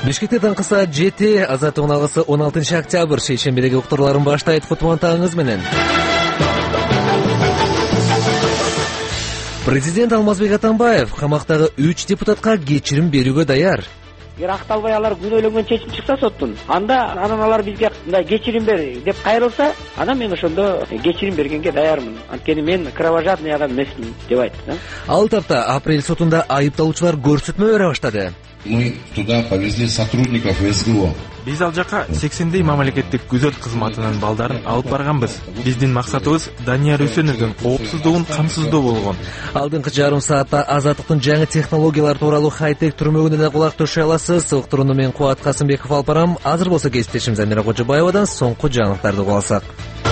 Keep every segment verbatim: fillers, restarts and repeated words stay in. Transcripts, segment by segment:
Бишкекте таңкы саат жети, Азаттын алгысы он алтынчы октябрь шейшембидеги уктурларын баштайт. Футболтаңыз менен. Президент Алмазбек Атамбаев камактагы үч депутатка кечирим берүүгө даяр. Эгер акталбай алар күнөөлөнгөн чечим чыкса соттун, анда анан алар бизге мындай кечирим бер деп кайрылса, анан мен ошондо кечирим бергенге даярмын. Анткени мен кровожадный адам эмесмин деп айтты. Ал тапта апрель сотунда айыпталуучулар көрсөтмө бере баштады. Мы туда повезли сотрудников СГО. Биз ал жака сексендей мамлекеттик күзөт кызматынын балдарын алып барганбыз. Биздин максатыбыз Данияр Үсөновдун коопсуздугун камсыздоо болгон. Алдыңкы жарым саатта Азаттыктын жаңы технологиялар тууралуу хай-тек түрмөгүнө да кулак төшөй аласыз. Уктурууну мен Кубат Касымбеков алып барам. Азыр болсо кесиптешим Замира Кожобаевадан соңку жаңылыктарды угуп алсак.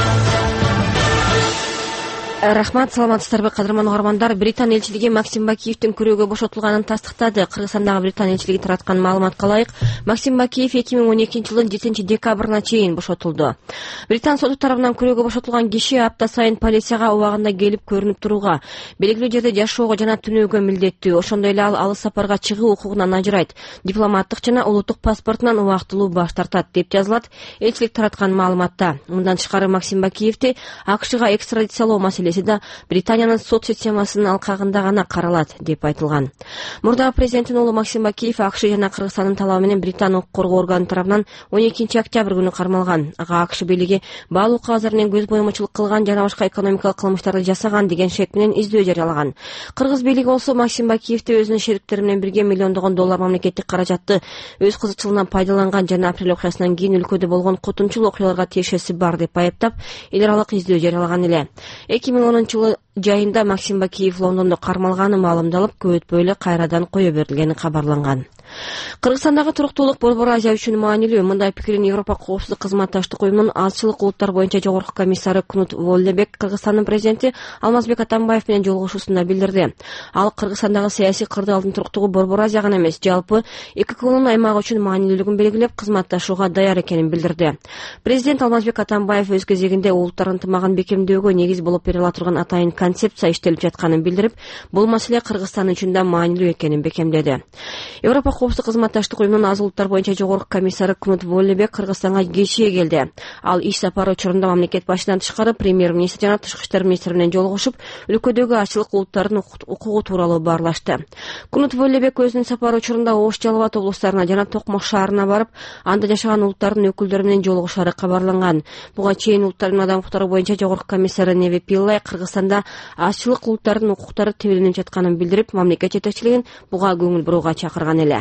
Рахмат, саламатсыздарбы кадырман угармандар. Британ элчилиги Максим Бакиевдин күрөөгө бошотулганын тастыктады. Кыргызстандагы Британ элчилиги тараткан маалыматка ылайык, Максим Бакиев эки миң он экинчи жылдын жетинчи декабрына чейин бошотулду. Британ соту тарабынан күрөөгө бошотулган киши апта сайын полицияга убагында келип көрүнүп турууга, белгилүү жерде жашоого жана түнөөгө милдеттүү. Ошондой эле ал алыс сапарга чыгуу укугунан ажырайт. Дипломаттык жана улуттук паспортунан убактылуу баш тартат деп жазылат элчилик тараткан маалыматта. Мындан тышкары Максим Бакиевди АКШга экстрадициялоо маселеси да Британиянын сот системасынын алкагында гана каралат деп айтылган. Мурдагы президенттин уулу Максим Бакиев АКШ жана Кыргызстандын талабы менен Британ укук коргоо органы тарабынан он экинчи октябрь күнү кармалган. Ага АКШ бийлиги баалуу кагаздар менен көз боёмочулук кылган жана башка экономикалык кылмыштарды жасаган деген шек менен издөө жарыялаган. Кыргыз бийлиги болсо Максим Бакиевди өзүнүн шериктери менен бирге миллиондогон доллар мамлекеттик каражатты өз кызыкчылыгынан пайдаланган жана апрель окуясынан кийин өлкөдө болгон кутунчул окуяларга тиешеси бар деп айыптап, эл аралык издөө жарыялаган эле. эки миң онунчу жылы жайында Максим Бакиев Лондондо кармалганы маалымдалып, көп өтпөй эле кайрадан кое берилгени кабарланган. Кыргызстандагы туруктуулук Борбор Азия үчүн маанилүү. Мындай пикирин Европа коопсуздук кызматташтык уюмунун азчылык улуттар боюнча жогорку комиссары Кнут Воллебек Кыргызстандын президенти Алмазбек Атамбаев менен жолугушуусунда билдирди. Ал Кыргызстандагы саясий кырдаалдын туруктугу Борбор Азия гана эмес, жалпы эки көңүлүн аймагы үчүн маанилүүлүгүн белгилеп, кызматташууга даяр экенин билдирди. Президент Алмазбек Атамбаев өз кезегинде улуттар ынтымагын бекемдөөгө негиз болуп бере ала турган атайын концепция иштелип жатканын билдирип, бул маселе Кыргызстан үчүн да маанилүү экенин бекемдеди. Европа коопсуздук кызматташтык уюмунун аз улуттар боюнча жогорку комиссары Кнут Воллебек Кыргызстанга кечээ келди. Ал иш сапары учурунда мамлекет башынан тышкары премьер-министр жана тышкы иштер министри менен жолугушуп, өлкөдөгү ачылык улуттардын укугу тууралуу баарлашты. Кнут Воллебек өзүнүн сапары учурунда Ош, Жалал Абад облустарына жана Токмок шаарына барып, анда жашаган улуттардын өкүлдөрү менен жолугушары кабарланган. Буга чейин улуттардын адам укуктары боюнча жогорку комиссары Неви Пиллай Кыргызстанда ачылык улуттардын укуктары тебеленип жатканын билдирип, мамлекет жетекчилигин буга көңүл бурууга чакырган эле.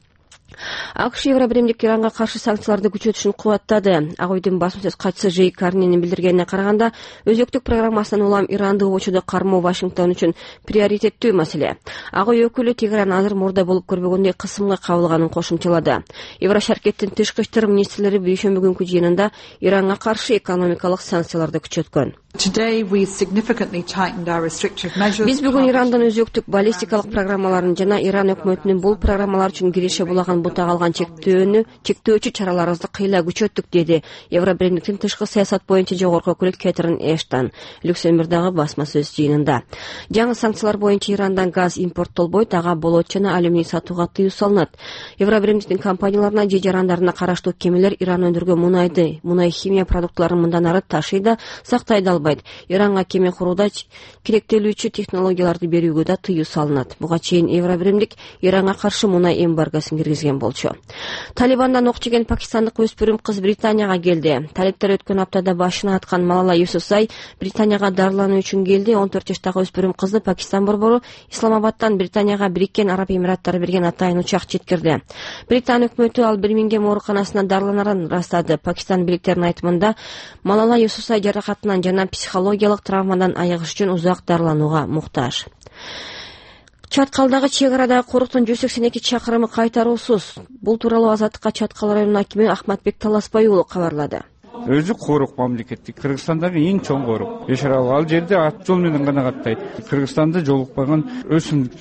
АКШ Евробиримдик Иранга каршы санкцияларды күчөтүшүн кубаттады. Ак үйдүн басма-сөз катчысы Жей Карнинин билдиргенине караганда, өзөктүк программасынан улам Иранды убочуду кармоо Вашингтон үчүн приоритеттүү маселе. Ак үй өкүлү Тегеран азыр мурда болуп көрбөгөндөй кысымга кабылганын кошумчалады. Еврошаркеттин тышкы иштер министрлери дүйшөмбү күнкү жыйынында Иранга каршы экономикалык санкцияларды күчөткөн. Биз бүгүн Ирандан өзөктүк баллистикалык программаларын жана Иран өкмөтүнүн бул программалар үчүн киреше булаган бута калган чектөөнү чектөөчү чараларыбызды кыйла күчөттүк, деди Евробиримдиктин тышкы саясат боюнча жогорку өкүлү Кэтрин Эштон Люксембургдагы басма сөз жыйынында. Жаңы санкциялар боюнча Ирандан газ импорттолбойт, ага болот жана алюминий сатууга тыюу салынат. Евробиримдиктин компанияларына же жарандарына караштуу кемелер Иран өндүргөн мунайды, мунай химия продуктларын мындан ары ташый да сактай да албайт. Иранга кеме курууда керектелүүчү технологияларды берүүгө да тыюу салынат. Буга чейин Евробиримдик Иранга каршы мунай эмбаргосын киргизген болчу. Талибандан ок жеген пакистандык өспүрүм кыз Британияга келди. Талиптер өткөн аптада башына аткан Малала Юсуфзай Британияга дарылануу үчүн келди. он төрт жаштагы өспүрүм кызды Пакистан борбору Исламабадтан Британияга Бириккен Араб Эмираттары берген атайын учак жеткирди. Британ өкмөтү ал Бирмингем ооруканасына дарыланарын ырастады. Пакистан бийликтеринин айтымында Малала Юсуфзай жаракатынан жана психологиялык травмадан айыгыш үчүн узак дарыланууга муктаж. Чаткалдагы чек арадагы коруктун жүз сексен эки чакырымы кайтаруусуз. Бул тууралуу Азаттыкка Чаткал районунун акими Ахматбек Таласбай уулу кабарлады. Өзү корук мамлекеттик. Кыргызстандагы эң чоң корук. Бешарал ал жерде ат жол менен гана каттайт. Кыргызстанда жолукпаган өсүмдүктөр,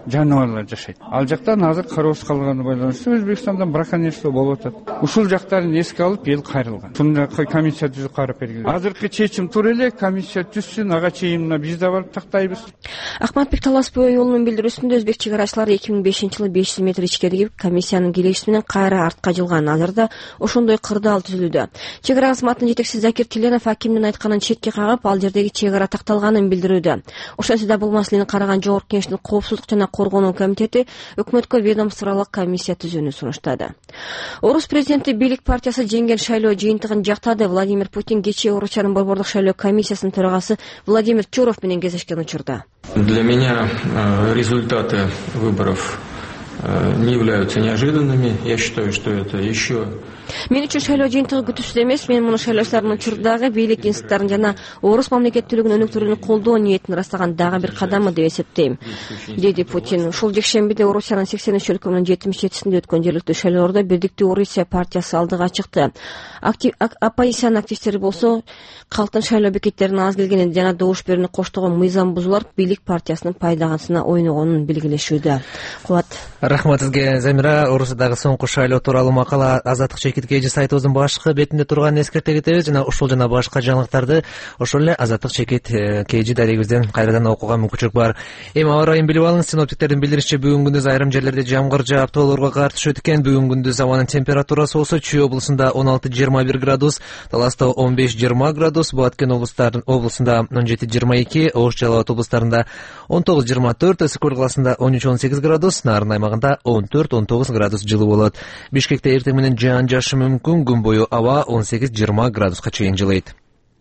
жаныбарлар жашайт. Ал жактан азыр кароосуз калганы байланыштуу Өзбекстандан браконьерство болуп атат. Ушул жактарын эске алып эл кайрылган. Шундый комиссия түзүп карап бергиле. Азыркы чечим туура эле, комиссия түзсүн, ага чейин биз да барып тактайбыз. Акматбек Таласпой уулунун билдирүүсүндө өзбек чек арачылары эки миң бешинчи жылы беш жүз метр ичке кирип комиссиянын келиши менен кайра артка жылган. Азырда ошондой кырдаал түзүлүүдө. Чек ара кызматынын жетекчиси Закир Тиленов акимдин айтканын четке кагып, ал жердеги чек ара такталганын билдирүүдө. Ошентсе да бул маселени караган Жогорку Кеңештин Коопсуздук жана коргонуу комитети өкмөткө ведомстволук комиссия түзүүнү сунуштады. Орус президенти Бийлик партиясы жеңген шайлоо жыйынтыгын жактады. Владимир Путин кечээ Орусчанын борбордук шайлоо комиссиясынын төрагасы Владимир Чуров менен кездешкен учурда. Для меня результаты выборов не являются неожиданными. Я считаю, что это еще... Мен үчүн шайлоо жыйынтыгы күтүпсүз эмес. Мен муну шайлоочулардын учурдагы бийлик институттарын жана орус мамлекеттүүлүгүнүн өнүктүрүүнү колдоо ниетин ырастаган дагы бир кадамы деп эсептейм, деди Путин. Ушул жекшембиде Орусиянын сексен үч өлкөнүн жетимиш жетисинде өткөн жергиликтүү шайлоолордо Бирдиктүү Орусия партиясы алдыга чыкты. Оппозициянын активисттери болсо калктын шайлоо бекеттерине аз келгени жана добуш берүүнү коштогон мыйзам бузуулар бийлик партиясынын пайдагансына ойногонун белгилешүүдө. Кубат. Рахмат сизге, Замира. Орусиядагы соңку шайлоо тууралуу макала Азаттык чекит сайтыбыздын башкы бетинде турганын эскерте кетебиз жана ушул жана башка жаңылыктарды ошол эле Азаттык чекит кейжи дарегибизден кайрадан окууга мүмкүнчүлүк бар. Эми аба ырайын билип алыңыз. Синоптиктердин билдиришинче бүгүн күндүз айрым жерлерде жамгыр жаап тоолорго кар түшөт экен. Бүгүн күндүз абанын температурасы болсо Чүй облусунда он алты жыйырма бир градус, Таласта он беш жыйырма градус, Баткен облусунда он жети жыйырма эки, Ош Жалал Абад облустарында он тогуз жыйырма төрт, Ысык Көл каласында он үч он сегиз градус, Нарын аймагында он төрт он тогуз градус жылуу болот. Бишкекте эртең менен жаан жаашы мүмкүн. Күн бою аба он сегиз жыйырма градуска чейин жылыйт.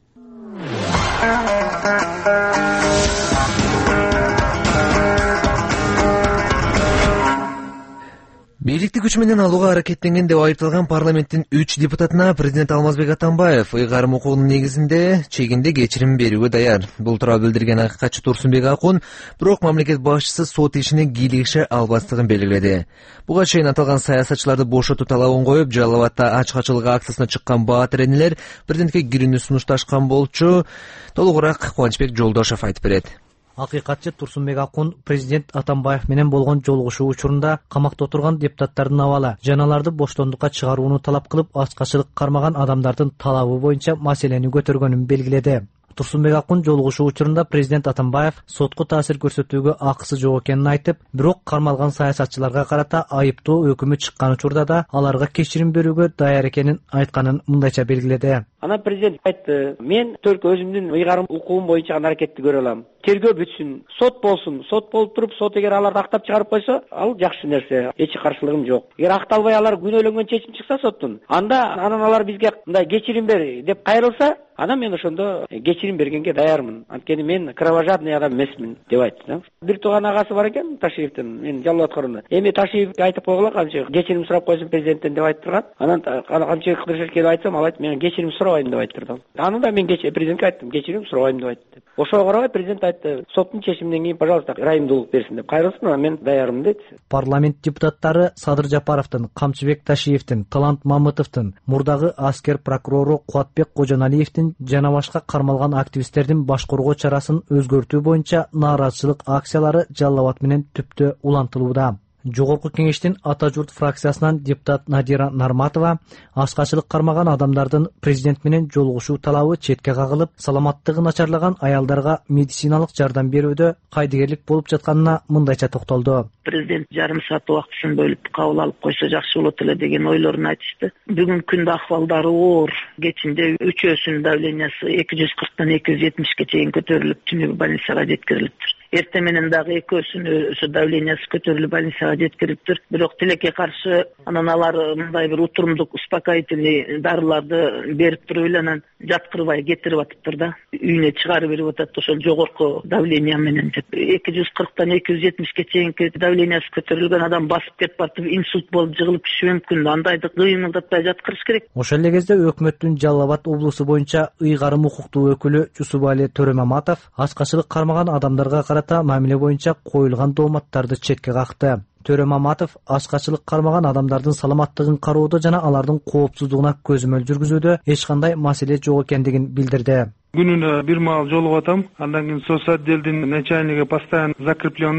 Бийликти күч менен алууга аракеттенген деп айыпталган парламенттин үч депутатына президент Алмазбек Атамбаев ыйгарым укугунун негизинде чегинде кечирим берүүгө даяр. Бул тууралуу билдирген акыкатчы Турсунбек Акун, бирок мамлекет башчысы сот ишине кийлигише албастыгын белгиледи. Буга чейин аталган саясатчыларды бошотуу талабын коюп, Жалал Абадда ачкачылык акциясына чыккан баатыренелер президентке кирүүнү сунушташкан болчу. Толугураак Кубанычбек Жолдошов айтып берет. Акыкатчы Турсунбек Акун президент Атамбаев менен болгон жолугушуу учурунда камакта отурган депутаттардын абалы жана аларды боштондукка чыгарууну талап кылып, ачкачылык кармаган адамдардын талабы боюнча маселени көтөргөнүн белгиледи. Турсунбек Акун жолугушуу учурунда президент Атамбаев сотко таасир көрсөтүүгө акысы жок экенин айтып, бирок кармалган саясатчыларга карата айыптоо өкүмү чыккан учурда да аларга кечирим берүүгө даяр экенин айтканын мындайча белгиледи. Ана президент айтты, мен только өзүмдүн ыйгарым укугум боюнча гана аракетти көрө алам. Тергөө бүтсүн, сот болсун, сот болуп туруп, сот эгер аларды актап чыгарып койсо, ал жакшы нерсе, эч каршылыгым жок. Эгер акталбай алар күнөөлөнгөн чечим чыкса соттун, анда анан алар бизге мындай кечирим бер деп кайрылса, анан мен ошондо кечирим бергенге даярмын. Анткени мен кровожадный адам эмесмин деп айтты да. Бир тууган агасы бар экен Ташиевдин, мен Жалал Абад корунда. Эми Ташиевге айтып койгула, канча кечирим сурап койсун президенттен деп айтып турган. Анан канча Кыдыршевке келип айтсам, ал айтты, мен кечирим сурабайм деп айтып турду. Аны да мен президентке айттым, кечирим сурабайм деп айтты. Ошого карабай президент айтты, соттун чечиминен кийин, пожалуйста, ырайымдуулук берсин деп кайрылсын, анан мен даярмын дейт. Парламент депутаттары Садыр Жапаровдун, Камчыбек Ташиевдин, Талант Мамытовдун, мурдагы аскер прокурору Кубатбек Кожоналиевдин жана башка кармалган активисттердин баш коргоо чарасын өзгөртүү боюнча нааразычылык акциялары Жалал Абад менен түптө улантылууда. Жогорку Кеңештин Ата журт фракциясынан депутат Надира Нарматова ачкачылык кармаган адамдардын президент менен жолугушуу талабы четке кагылып, саламаттыгы начарлаган аялдарга медициналык жардам берүүдө кайдыгерлик болуп жатканына мындайча токтолду. Президент жарым саат убактысын бөлүп кабыл алып койсо жакшы болот эле деген ойлорун айтышты. Бүгүнкү күндө акыбалдары оор. Кечинде үчөөсүнүн давлениясы эки жүз кырктан эки жүз жетимишке чейин көтөрүлүп, түнүгү больницага жеткирилиптир. Эрте менен дагы экөөсүнүн давлениясы көтөрүлүп больницага жеткириптир. Бирок тилекке каршы анан алар мындай бир утурумдук успокоительный дарыларды берип туруп эле анан жаткырбай кетирип атыптыр да. Үйүнө чыгарып берип атат ошол жогорку давление менен деп. эки жүз кырктан эки жүз жетимишке чейинки давлениясы көтөрүлгөн адам басып кетип атып, инсульт болуп жыгылып түшүшү мүмкүн. Андайды кыймылдатпай жаткырыш керек. Ошол эле кезде өкмөттүн Жалал Абад облусу боюнча ыйгарым укуктуу өкүлү Жусупали Төрөмаматов ачкачылык кармаган адамдарга карата мамиле боюнча коюлган дооматтарды четке какты. Төрөмаматов ачкачылык кармаган адамдардын саламаттыгын кароодо жана алардын коопсуздугуна көзөмөл жүргүзүүдө эч кандай маселе жок экендигин билдирди. Күнүнө бир маал жолугуп атам, андан кийин соц отделдин начальниги постоянно закрепленный.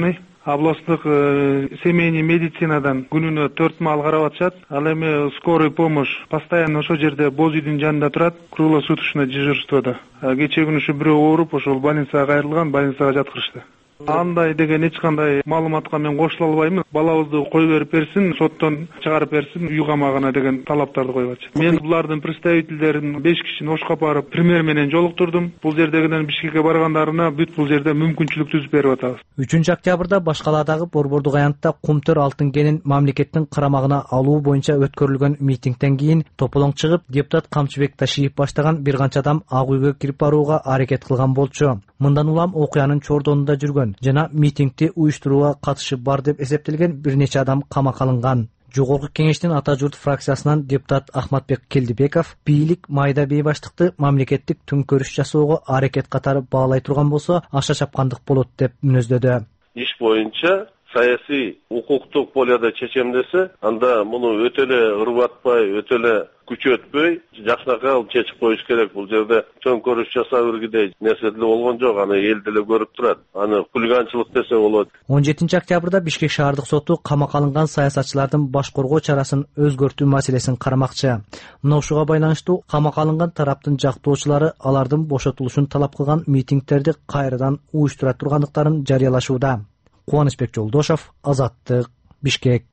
областтык семейный медицинадан күнүнө төрт маал карап атышат. Ал эми скорый помощь постоянно ошол жерде боз үйдүн жанында турат, круглосуточно дежурствода. Кечээ күнү ушу бирөө ооруп, ошол больницага кайрылган, больницага жаткырышты. Андай деген эч кандай маалыматка мен кошула албаймын. Балабызды кой берип берсин, соттон чыгарып берсин, үй камагына деген талаптарды коюп атышат. Мен булардын представительдерин беш кишини Ошко барып премьер менен жолуктурдум. Бул жердегиден Бишкекке баргандарына бүт бул жерде мүмкүнчүлүк түзүп берип атабыз. үчүнчү октябрда Башкаладагы Борбордук аянтта Кумтөр алтын кенин мамлекеттин карамагына алуу боюнча өткөрүлгөн митингден кийин тополоң чыгып, депутат Камчыбек Ташиев баштаган бир канча адам Ак үйгө кирип барууга аракет кылган болчу. Мындан улам окуянын чордонунда жүргөн жана митингди уюштурууга катышы бар деп эсептелген бир нече адам камакка алынган. Жогорку кеңештин Ата журт фракциясынан депутат Ахматбек Келдибеков бийлик майда бейбаштыкты мамлекеттик төңкөрүш жасоого аракет катары баалай турган болсо, аша чапкандык болот деп мүнөздөдү. Иш боюнча саясий укуктук полядо чечемдесе, анда муну өтө эле ырбатпай, өтө эле күчөтпөй, жакшынакай алып чечип коюш керек. Бул жерде төңкөрүш жасап үргүдөй нерсе деле болгон жок, аны эл деле көрүп турат. Аны хулиганчылык десе болот. он жетинчи октябрда Бишкек шаардык соту камакка алынган саясатчылардын баш коргоо чарасын өзгөртүү маселесин карамакчы. Мына ушуга байланыштуу камакка алынган тараптын жактоочулары алардын бошотулушун талап кылган митингдерди кайрадан уюштура тургандыктарын жарыялашууда. Кубанычбек Жолдошов, Азаттык, Бишкек.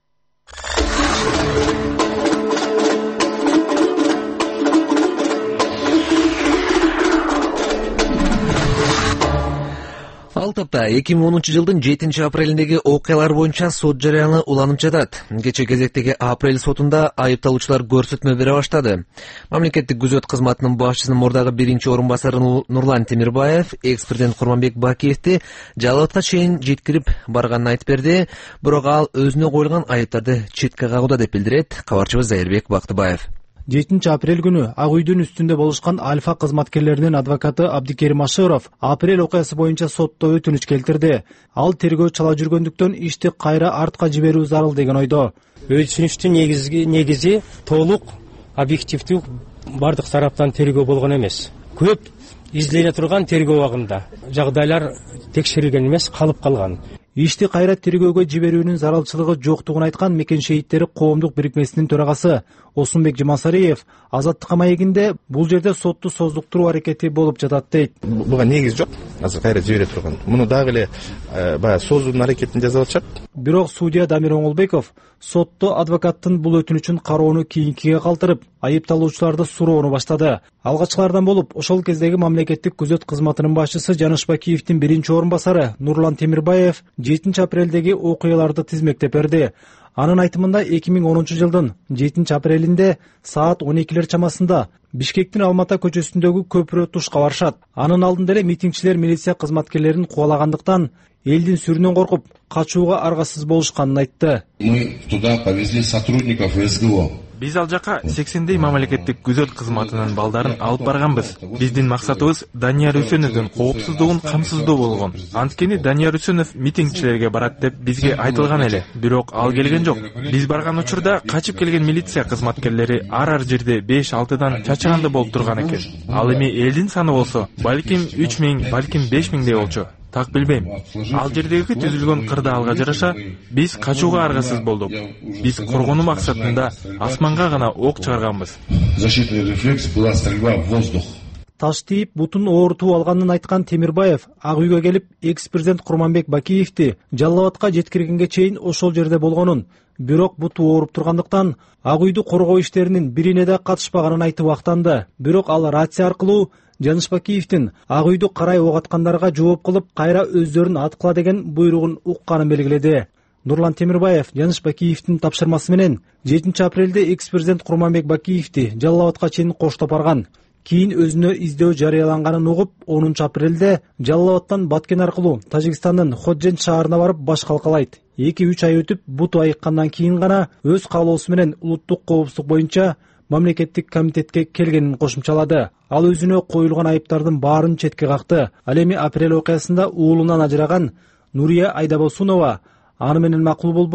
Ал тапта эки миң онунчу жылдын жетинчи апрелиндеги окуялар боюнча сот жарыяны уланып жатат. Кечээ кезектеги апрель сотунда айыпталуучулар көрсөтмө бере баштады. Мамлекеттик күзөт кызматынын башчысынын мурдагы биринчи орун басары Нурлан Темирбаев экс-президент Курманбек Бакиевди жалал абадка чейин жеткирип барганын айтып берди, бирок ал өзүнө коюлган айыптарды четке кагууда деп билдирет кабарчыбыз Зайырбек Бактыбаев. жетинчи апрель күнү Ак үйдүн үстүндө болушкан Альфа кызматкерлеринин адвокаты Абдикерим Ашыров апрель окуясы боюнча сотто өтүнүч келтирди. Ал тергөө чала жүргөндүктөн ишти кайра артка жиберүү зарыл деген ойдо. Өтүнүчтүн негизи негизи толук объективдүү бардык тараптан тергөө болгон эмес. Көп изделе турган тергөө убагында жагдайлар текшерилген эмес, калып калган. Ишти кайра тергөөгө жиберүүнүн зарылчылыгы жоктугун айткан Мекен шейиттери коомдук бирикмесинин төрагасы Осунбек Жумасариев Азаттыкка маегинде бул жерде сотту создуктуруу аракети болуп жатат дейт. Буга негиз жок. Азыр кайра жибере турган. Муну дагы эле баягы созуунун аракетин жасап атышат. Бирок судья Дамир Оңолбеков сотто адвокаттын бул өтүнүчүн кароону кийинкиге калтырып, айыпталуучуларды суроону баштады. Алгачкылардан болуп, ошол кездеги мамлекеттик күзөт кызматынын башчысы Жаныш Бакиевдин биринчи орун басары Нурлан Темирбаев жетинчи апрелдеги окуяларды тизмектеп берди. Анын айтымында эки миң онунчу жылдын жетинчи апрелинде саат он экилер чамасында Бишкектин Алмата көчөсүндөгү көпүрө тушка барышат. Анын алдында эле митингчилер милиция кызматкерлерин кубалагандыктан элдин сүрүнөн коркуп, качууга аргасыз болушканын айтты. Мы туда повезли сотрудников СГО. Биз ал жака сексендей мамлекеттик күзөт кызматынын балдарын алып барганбыз. Биздин максатыбыз Данияр Үсөновдун коопсуздугун камсыздоо болгон. Анткени Данияр Үсөнов митингчилерге барат деп бизге айтылган эле, бирок ал келген жок. Биз барган учурда качып келген милиция кызматкерлери ар-ар жерде беш алтыдан чачыганды болуп турган экен. Ал эми элдин саны болсо, балким үч миң, балким беш миңдей болчу. Так билбейм. Ал жердеги түзүлгөн кырдаалга жараша биз качууга аргасыз болдук. Биз коргонуу максатында асманга гана ок чыгарганбыз. Защитный рефлекс была стрельба в воздух. Таш тийип бутун оорутуп алганын айткан Темирбаев Ак үйгө келип экс-президент Курманбек Бакиевди жалал абадка жеткиргенге чейин ошол жерде болгонун, бирок буту ооруп тургандыктан Ак үйдү коргоо иштеринин бирине да катышпаганын айтып актанды. Бирок ал рация аркылуу Жаныш Бакиевдин Ак үйдү карай ок аткандарга жооп кылып, кайра өздөрүн аткыла деген буйругун укканын белгиледи. Нурлан Темирбаев Жаныш Бакиевдин тапшырмасы менен жетинчи апрелде экс-президент Курманбек Бакиевди жалал абадка чейин коштоп барган. Кийин өзүнө издөө жарыяланганын угуп, онунчу апрелде жалал абадтан Баткен аркылуу Тажикстандын Ходжент шаарына барып баш калкалайт. эки үч ай өтүп, буту айыккандан кийин гана өз каалоосу менен улуттук коопсуздук боюнча мамлекеттик комитетке келгенин кошумчалады. Ал өзүнө коюлган айыптардын баарын четке какты. Ал эми апрель окуясында уулунан ажыраган Нурия Айдабосунова аны менен макул болбой,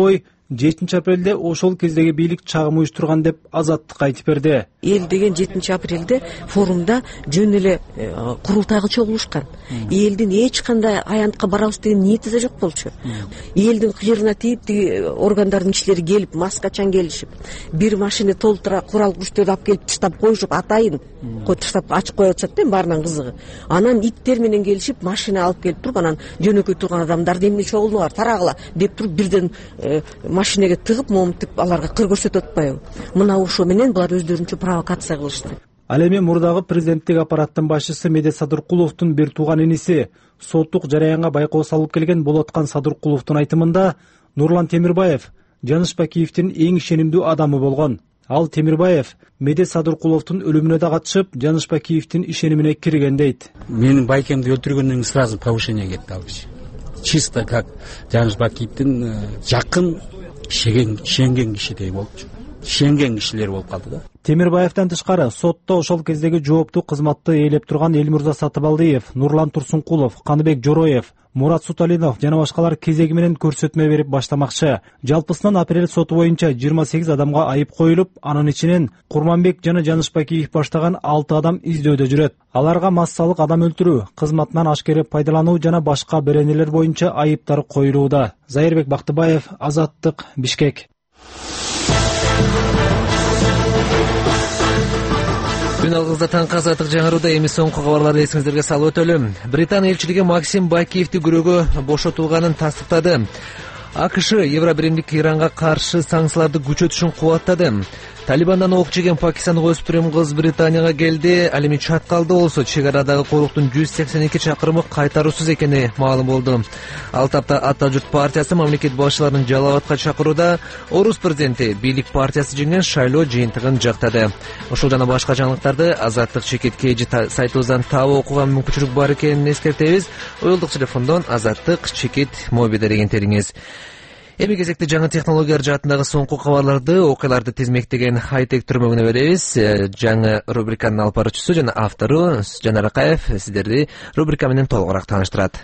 жетинчи апрелде ошол кездеги бийлик чагым уюштурган деп Азаттыкка айтып берди. Эл деген жетинчи апрелде форумда жөн эле курултайга чогулушкан. Элдин эч кандай аянтка барабыз деген ниети да жок болчу. Элдин кыйрына тийип, тиги органдардын кишилери келип, маскачан келишип, бир машина толтура курал күчтөрдү алып келип таштап коюшуп, атайын кой таштап ачып коюп атышат да, баарынан кызыгы. Анан иттер менен келишип, машина алып келип туруп, анан жөнөкөй турган адамдарды эмне чогулуңар, тарагыла деп туруп бирден машинеге тыгып, момтип аларга кыр көрсөтүп атпайбы? Мына ошо менен булар өздөрүнчө провокация кылышты. Ал эми мурдагы президенттик аппараттын башчысы Медет Садыркуловдун бир тууган иниси, соттук жараянга байкоо салып келген Болоткан Садыркуловдун айтымында, Нурлан Темирбаев Жаныш Бакиевдин эң ишенимдүү адамы болгон. Ал Темирбаев Медет Садыркуловдун өлүмүнө да катышып, Жаныш Бакиевдин ишенимине кирген дейт. Менин байкемди өлтүргөндөн кийин сразу повышение кетти алчы. Чисто как Жаныш Бакиевдин жакын ишенген кишидей болчу. Ишенген кишилер болуп калды да. Темирбаевден тышкары сотто ошол кездеги жооптуу кызматты ээлеп турган Элмурза Сатыбалдиев, Нурлан Турсункулов, Каныбек Жороев, Мурат Суталинов жана башкалар кезеги менен көрсөтмө берип баштамакчы. Жалпысынан апрель соту боюнча жыйырма сегиз адамга айып коюлуп, анын ичинен Курманбек жана Жаныш Бакиев баштаган алты адам издөөдө жүрөт. Аларга массалык адам өлтүрүү, кызматынан ашкере пайдалануу жана башка беренелер боюнча айыптар коюлууда. Зайырбек Бактыбаев, Азаттык, Бишкек. Күн алгызда таңкы азаттык жаңырууда эми соңку кабарларды эсиңиздерге салып өтөлүм. Британ элчилиги Максим Бакиевди күрөөгө бошотулганын тастыктады. АКШ Евробиримдик Иранга каршы санкцияларды күчөтүшүн кубаттады. Талибандан ок жеген пакистандык өспүрүм кыз Британияга келди. Ал эми чаткалды болсо чек арадагы коруктун жүз сексен эки чакырымы кайтаруусуз экени маалым болду. Ал тапта Ата журт партиясы мамлекет башчыларынын Жалалабадка чакырууда Орус президенти бийлик партиясы жеңген шайлоо жыйынтыгын жактады. Ушул жана башка жаңылыктарды Азаттык чекит кей жи сайтыбыздан таап окууга мүмкүнчүлүк бар экенин эскертебиз. Уюлдук телефондон Азаттык чекит мобилде дегентериңиз. Эми кезекте жаңы технологиялар жаатындагы соңку кабарларды, окуяларды тизмектеген хай-тек түрмөгүнө беребиз. Жаңы рубриканын алып баруучусу жана автору Жанар Акаев сиздерди рубрика менен толугураак тааныштырат.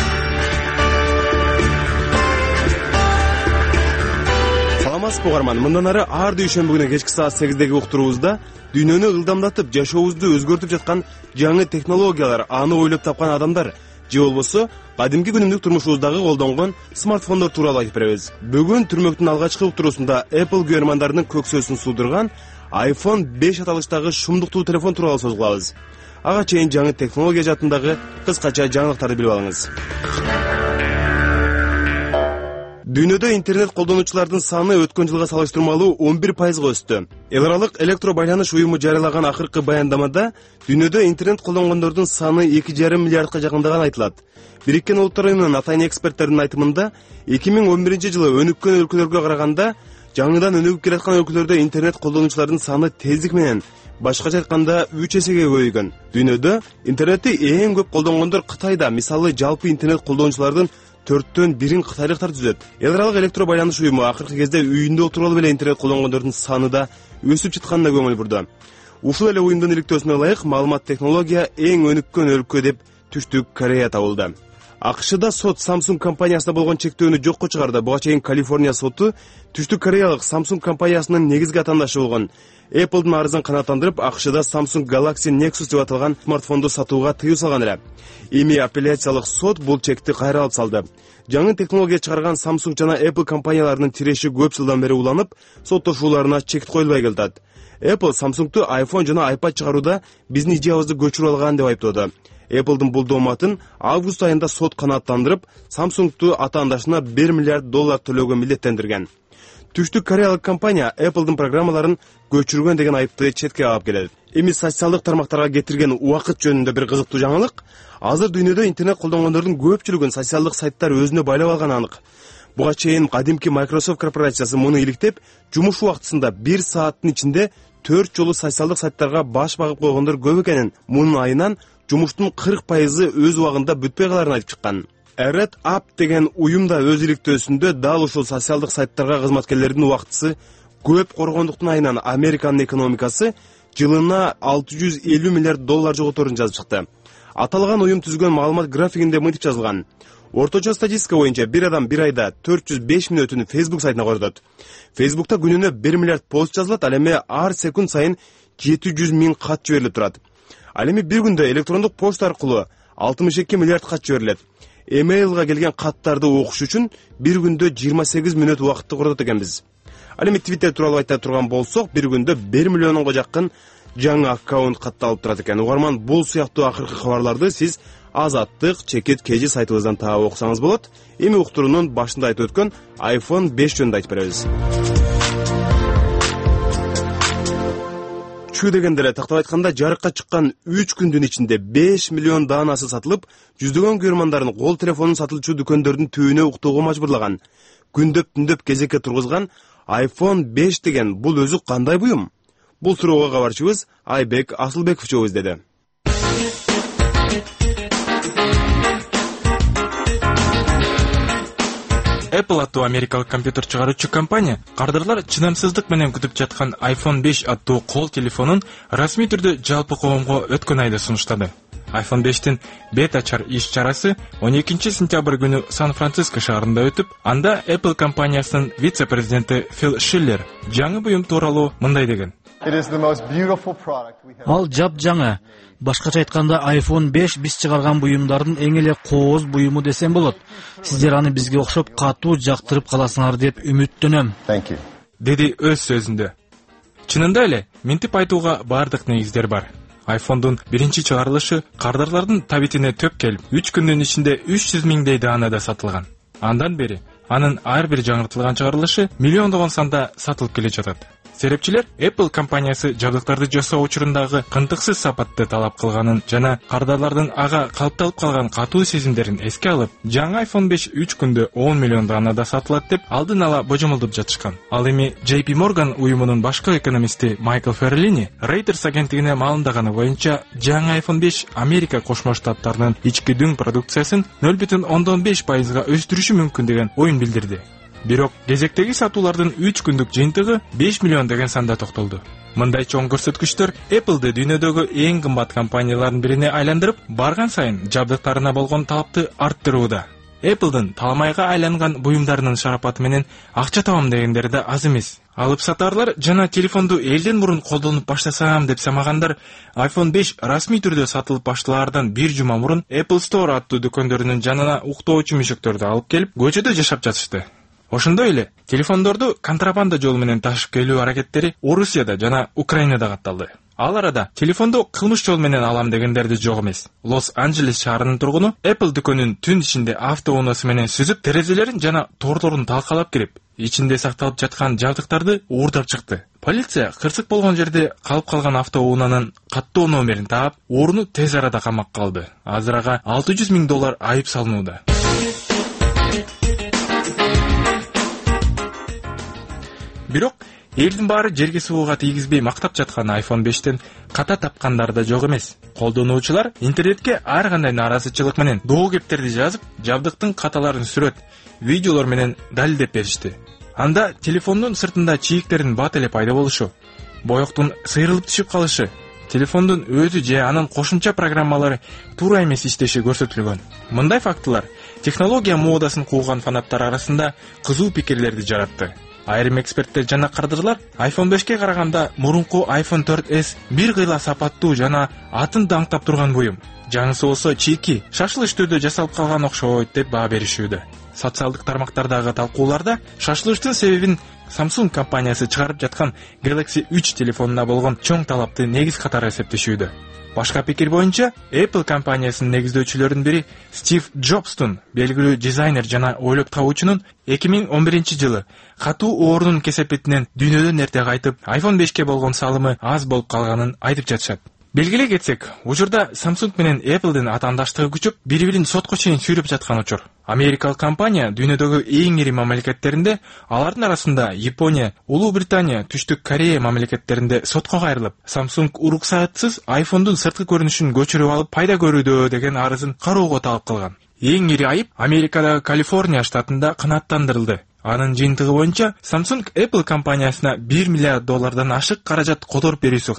Саламатсызбы угарман, мындан ары ар дүйшөмбү күнү кечки саат сегиздеги уктуруубузда дүйнөнү ылдамдатып, жашообузду өзгөртүп жаткан жаңы технологиялар, аны ойлоп тапкан адамдар же болбосо кадимки күнүмдүк турмушубуздагы колдонгон смартфондор тууралуу айтып беребиз. Бүгүн түрмөктүн алгачкы уктуруусунда Apple көрөрмандарынын көксөсүн суудурган айфон беш аталыштагы шумдуктуу телефон тууралуу сөз кылабыз. Ага чейин жаңы технология жаатындагы кыскача жаңылыктарды билип алыңыз. Дүйнөдө интернет колдонуучулардын саны өткөн жылга салыштырмалуу он бир пайызга өстү. Эл аралык электро байланыш уюму жарыялаган акыркы баяндамада дүйнөдө интернет колдонгондордун саны эки жарым миллиардка жакындаганы айтылат. Бириккен Улуттар уюмунун атайын эксперттердин айтымында эки миң он биринчи жылы өнүккөн өлкөлөргө караганда жаңыдан өнүгүп келаткан өлкөлөрдө интернет колдонуучулардын саны тездик менен, башкача айтканда үч эсеге көбөйгөн. Дүйнөдө интернетти эң көп колдонгондор Кытайда, мисалы жалпы интернет колдонуучулардын төрттөн бирин кытайлыктар түзөт. Эл аралык электро байланыш уюму акыркы кезде үйүндө отуруп эле интернет колдонгондордун саны да өсүп жатканына көңүл бурду. Ушул эле уюмдун иликтөөсүнө ылайык маалымат технология эң өнүккөн өлкө деп Түштүк Корея табылды. АКШда сот Samsung компаниясына болгон чектөөнү жокко чыгарды. Буга чейин Калифорния соту Түштүк Кореялык Samsung компаниясынын негизги атаандашы болгон Apple'дын арызын канааттандырып, АКШда Samsung Galaxy Nexus деп аталган смартфонду сатууга тыюу салган эле. Эми апелляциялык сот бул чекти кайра алып салды. Жаңы технология чыгарган Samsung жана Apple компанияларынын тиреши көп жылдан бери уланып, соттошууларына чек коюлбай келди. Apple Samsung'ду iPhone жана iPad чыгарууда биздин идеябызды көчүрүп алган деп айыптоодо. Apple'дын бул дооматын август айында сот канааттандырып, Samsung'ду атаандашына бир миллиард доллар төлөөгө милдеттендирген. Түштүк Кореялык компания Apple'дын программаларын көчүргөн деген айыпты четке алып келет. Эми социалдык тармактарга кетирген убакыт жөнүндө бир кызыктуу жаңылык. Азыр дүйнөдө интернет колдонгондордун көпчүлүгүн социалдык сайттар өзүнө байлап алганы анык. Буга чейин кадимки Microsoft корпорациясы муну иликтеп, жумуш убактысында бир сааттын ичинде төрт жолу социалдык сайттарга баш багып койгондор көп экенин, мунун айынан жумуштун кырк пайызы өз убагында бүтпөй каларын айтып чыккан. Red App деген уюм да өз иликтөөсүндө дал ушул социалдык сайттарга кызматкерлердин убактысы көп коргондуктун айынан Американын экономикасы жылына алты жүз элүү миллиард доллар жоготорун жазып чыкты. Аталган уюм түзгөн маалымат графигинде мынтип жазылган. Орточо статистика боюнча бир адам бир айда төрт жүз беш миң өтүүнү Facebook сайтына кордот. Facebook'ta күнүнө бир миллиард пост жазылат, ал эми ар секунд сайын жети жүз миң кат жиберилип турат. Ал эми бир күндө электрондук почта аркылуу алтымыш эки миллиард кат жиберилет. Эмейлга келген каттарды окуш үчүн бир күндө жыйырма сегиз мүнөт убакытты кордот экенбиз. Ал эми Twitter тууралуу айта турган болсок, бир күндө бир миллионго жакын жаңы аккаунт катталып турат экен. Угарман, бул сыяктуу акыркы кабарларды сиз Азаттык чекит кежи сайтыбыздан таап окусаңыз болот. Эми уктуруунун башында айтып өткөн айфон беш жөнүндө айтып беребиз. Чу дегенде эле тактап айтканда жарыкка чыккан үч күндүн ичинде беш миллион даанасы сатылып, жүздөгөн көрмандарын кол телефонун сатылчу дүкөндөрдүн түбүнө уктоого мажбурлаган. Күндөп-түндөп кезекке тургузган айфон беш деген бул өзү кандай буюм? Бул суроого кабарчыбыз Айбек Асылбеков жооп издеди. Apple аттуу америкалык компьютер чыгаруучу компания кардарлар чыдамсыздык менен күтүп жаткан айфон беш аттуу кол телефонун расмий түрдө жалпы коомго өткөн айда сунуштады. айфон бештин бета-чар иш чарасы он экинчи сентябрь күнү Сан-Франциско шаарында өтүп, анда Apple компаниясынын вице-президенти Фил Шиллер жаңы буюм тууралуу мындай деген. Ал жап жаңы. Башкача айтканда айфон беш биз чыгарган буюмдардын эң эле кооз буюму десем болот. Сиздер аны бизге окшоп катуу жактырып каласыңар деп үмүттөнөм. Деди өз сөзүндө. Чынында эле, мынтип айтууга бардык негиздер бар. айфондун биринчи чыгарылышы кардарлардын табитине төп келип, үч күндүн ичинде үч жүз миңдей даанада сатылган. Андан бери анын ар бир жаңыртылган чыгарылышы миллиондогон санда сатылып келе жатат. Серепчилер Apple компаниясы жабдыктарды жасоо учурундагы кынтыксыз сапатты талап кылганын жана кардарлардын ага калыпталып калган катуу сезимдерин эске алып, жаңы айфон беш үч күндө он миллион даанада сатылат деп алдын ала божомолдоп жатышкан. Ал эми джей пи Morgan уюмунун башкы экономисти Майкл Ферлини Reuters агенттигине маалымдаганы боюнча, жаңы айфон беш Америка Кошмо Штаттарынын ички дүң продукциясын нөл бүтүн ондон беш пайызга өстүрүшү мүмкүн деген оюн билдирди. Бирок кезектеги сатуулардын үч күндүк жыйынтыгы беш миллион деген санда токтолду. Мындай чоң көрсөткүчтөр Apple'ды дүйнөдөгү эң кымбат компаниялардын бирине айландырып, барган сайын жабдыктарына болгон талапты арттырууда. Apple'дын таламайга айланган буюмдарынын шарапаты менен акча табам дегендер да аз эмес. Алып сатарлар жана телефонду элден мурун колдонуп баштасам деп самагандар айфон беш расмий түрдө сатылып башталаардан бир жума мурун Apple Store аттуу дүкөндөрүнүн жанына уктоочу мүшөктөрдү алып келип, көчөдө жашап жатышты. Ошондой эле телефондорду контрабанда жолу менен ташып келүү аракеттери Орусияда жана Украинада катталды. Ал арада телефонду кылмыш жол менен алам дегендерди жок эмес. Лос-Анджелес шаарынын тургуну Apple дүкөнүн түн ичинде автоунаасы менен сүзүп, терезелерин жана торлорун талкалап кирип, ичинде сакталып жаткан жабдыктарды уурдап чыкты. Полиция кырсык болгон жерде калып калган автоунаанын каттоо номерин таап, ооруну тез арада камакка алды. Азыр ага алты жүз миң доллар айып салынууда. Бирок элдин баары жерге сууга тийгизбей мактап жаткан айфон бештен ката тапкандар да жок эмес. Колдонуучулар интернетке ар кандай нааразычылык менен доо кептерди жазып, жабдыктын каталарын сүрөт, видеолор менен далилдеп беришти. Анда телефондун сыртында чийиктердин бат эле пайда болушу, боёктун сыйрылып түшүп калышы, телефондун өзү же анын кошумча программалары туура эмес иштеши көрсөтүлгөн. Мындай фактылар технология моодасын кууган фанаттар арасында кызуу пикирлерди жаратты. Айрым эксперттер жана кардырлар айфон бешке караганда мурунку айфон төрт эс бир кыйла сапаттуу жана атын даңктап турган буюм. Жаңысы болсо чийки, шашылыш түрдө жасалып калган окшойт деп баа беришүүдө. Социалдык тармактардагы талкууларда шашылыштын себебин Samsung компаниясы чыгарып жаткан Galaxy үч телефонуна болгон чоң талапты негиз катары эсептешүүдө. Башка пикир боюнча, Apple компаниясынын негиздөөчүлөрүнүн бири Стив Джобстун, белгилүү дизайнер жана ойлоп табуучунун эки миң он биринчи жылы катуу оорунун кесепетинен дүйнөдөн эрте кайтып, айфон бешке болгон салымы аз болуп калганын айтып жатышат. Белгилей кетсек, учурда Samsung менен Apple'дын атаандаштыгы күчүп, бири-бирин сотко чейин сүйрөп жаткан учур. Америкалык компания дүйнөдөгү эң ири мамлекеттеринде, алардын арасында Япония, Улуу Британия, Түштүк Корея мамлекеттеринде сотко кайрылып, Samsung уруксаатсыз айфондун сырткы көрүнүшүн көчүрүп алып пайда көрүүдө деген арызын кароого талап кылган. Эң ири айып Америкадагы Калифорния штатында канааттандырылды. Анын жыйынтыгы боюнча Samsung Apple компаниясына бир миллиард доллардан ашык каражат которуп берүүсү ыктымал.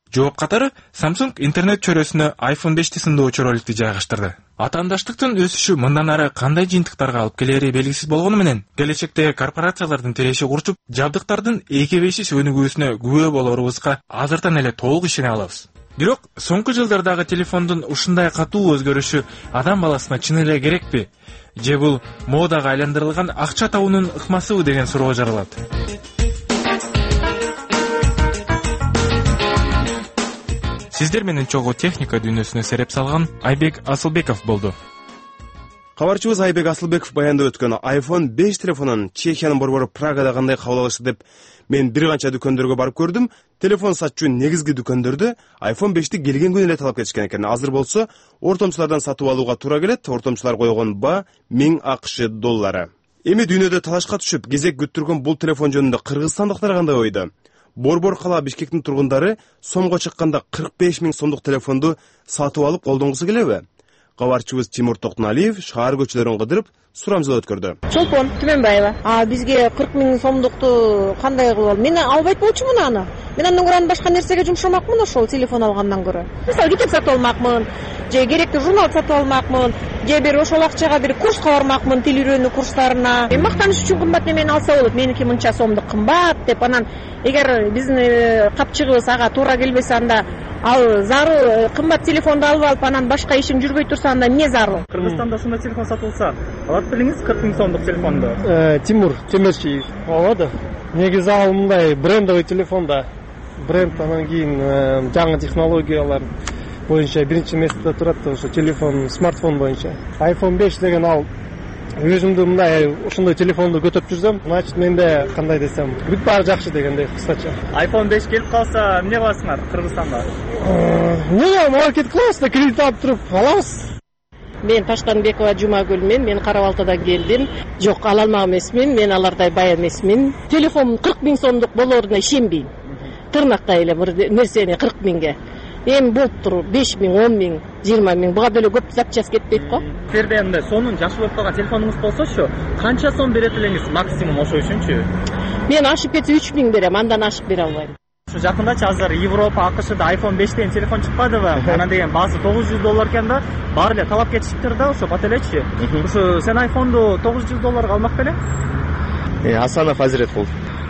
Жооп катары Samsung интернет чөрөсүнө айфон бешти сындоочу роликти жайгаштырды. Атаандаштыктын өсүшү мындан ары кандай жыйынтыктарга алып келери белгисиз болгону менен, келечекте корпорациялардын тереши курчуп, жабдыктардын экебешис өнүгүүсүнө күбө болорубузга азыртан эле толук ишене алабыз. Бирок соңку жылдардагы телефондун ушундай катуу өзгөрүшү адам баласына чын эле керекпи? Же бул модага айландырылган акча табуунун ыкмасыбы деген суроо жаралат. Сиздер менен чогуу техника дүйнөсүнө сереп салган Айбек Асылбеков болду. Кабарчыбыз Айбек Асылбеков баяндап өткөн айфон беш телефонун Чехиянын борбору Прагада кандай кабыл алышты деп мен бир канча дүкөндөргө барып көрдүм. Телефон сатчу негизги дүкөндөрдө айфон бешти келген күнү эле талап кетишкен экен. Азыр болсо ортомчулардан сатып алууга туура келет. Ортомчулар койгон баа миң акш доллары. Эми дүйнөдө талашка түшүп кезек күттүргөн бул телефон жөнүндө кыргызстандыктар кандай ойдо? Борбор кала Бишкектин тургундары сомго чыкканда кырк беш миң сомдук телефонду сатып алып колдонгусу келеби? Кабарчыбыз Тимур Токтоналиев шаар көчөлөрүн кыдырып сурамжылоо өткөрдү. Чолпон Түмөнбаева. А бизге кырк миң сомдукту кандай кылып алып? Мен албайт болчумун аны. Мен андан көрө башка нерсеге жумшамакмын ошол телефон алгандан көрө. Мисалы китеп сатып алмакмын, же керектүү журнал сатып алмакмын, же бир ошол акчага бир курска бармакмын, тил үйрөнүү курстарына. Мен мактаныш үчүн кымбат немени алса болот. Меники мынча сомдук кымбат деп анан эгер биздин капчыгыбыз ага туура келбесе анда ал зарыл кымбат телефонду алып алып анан башка ишин жүрбөй турса анда эмне зарыл? Кыргызстанда ушундай телефон сатылса, алат белиңиз кырк миң сомдук телефонду? Тимур Темирчиев. Алады. Негизи ал мындай брендовый телефон да. Бренд анан кийин жаңы технологиялар боюнча биринчи месте турат ошо телефон, смартфон боюнча. айфон беш деген ал өзүмдү мындай ошондой телефонду көтөп жүрсөм, значит менде кандай десем, бүт баары жакшы дегендей кыскача. айфон беш келип калса, эмне кыласыңар Кыргызстанда? Эмне, маркет кылабыз да, кредит алып туруп алабыз. Мен Таштанбекова Жумагүл мен, мен Кара Балтадан келдим. Жок, ала алмак эмесмин, мен алардай бай эмесмин. Телефон кырк миң сомдук болоруна ишенбейм. Тырнактай эле бир нерсени кырк миңге. Эми болуп туруп беш миң, он миң, жыйырма миң буга деле көп запчас кетпейт го. Силерде эмне сонун жакшы болуп калган телефонуңуз болсочу, канча сом берет элеңиз максимум ошо үчүнчү? Мен ашып кетсе үч миң берем, андан ашып бере албайм. Ушу жакындачы азыр Европа, АКШда айфон беш деген телефон чыкпадыбы? Анан деген баасы тогуз жүз доллар экен да, баары эле талап кетишиптир да, ошо бат элечи. Ушу сен айфонду тогуз жүз долларга алмак белең? Э, Асанов Азиретқул.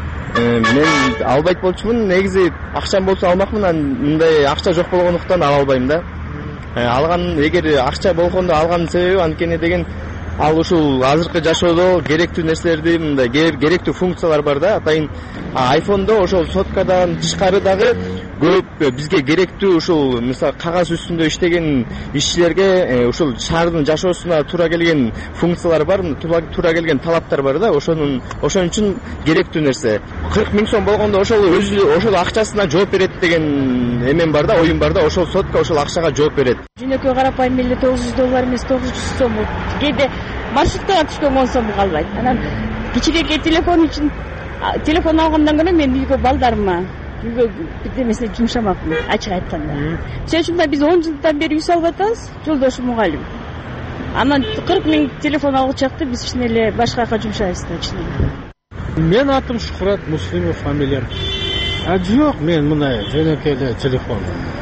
Мен албайт болчумун, негизи акчам болсо алмакмын, мындай акча жок болгондуктан ала албайм да. Алган, эгер акча болгондо алганын себеби анткени деген ал ушул азыркы жашоодо керектүү нерселерди, мындай керектүү функциялар бар да. Атайын айфондо ошол соткадан тышкары дагы көп бизге керектүү ушул мисалы кагаз үстүндө иштеген ишчилерге ушул шаардын жашоосуна туура келген функциялар бар, туура келген талаптар бар да. Ошонун ошон үчүн керектүү нерсе. кырк миң сом болгондо ошол өзү ошол акчасына жооп берет деген эмем бар да, оюм бар да. Ошол сотка ошол акчага жооп берет. Жөнөкөй карапайым эле тогуз жүз доллар эмес, тогуз жүз сом. Кээде маршруттан түшкөн он сом калбайт. Анан кичинекей телефон үчүн телефон алгандан көрө мен үйгө балдарыма үйгө бирдемесине жумшамакмын, ачык айтканда. Сен үчүн биз он жылдан бери үй салып атабыз, жолдошум мугалим. Анан кырк миң телефон алгычакты биз чын эле башка жака жумшайбыз да чын эле. Мен атым Шукурат Муслимов, фамилиям. А жок, мен мындай жөнөкөй эле телефон.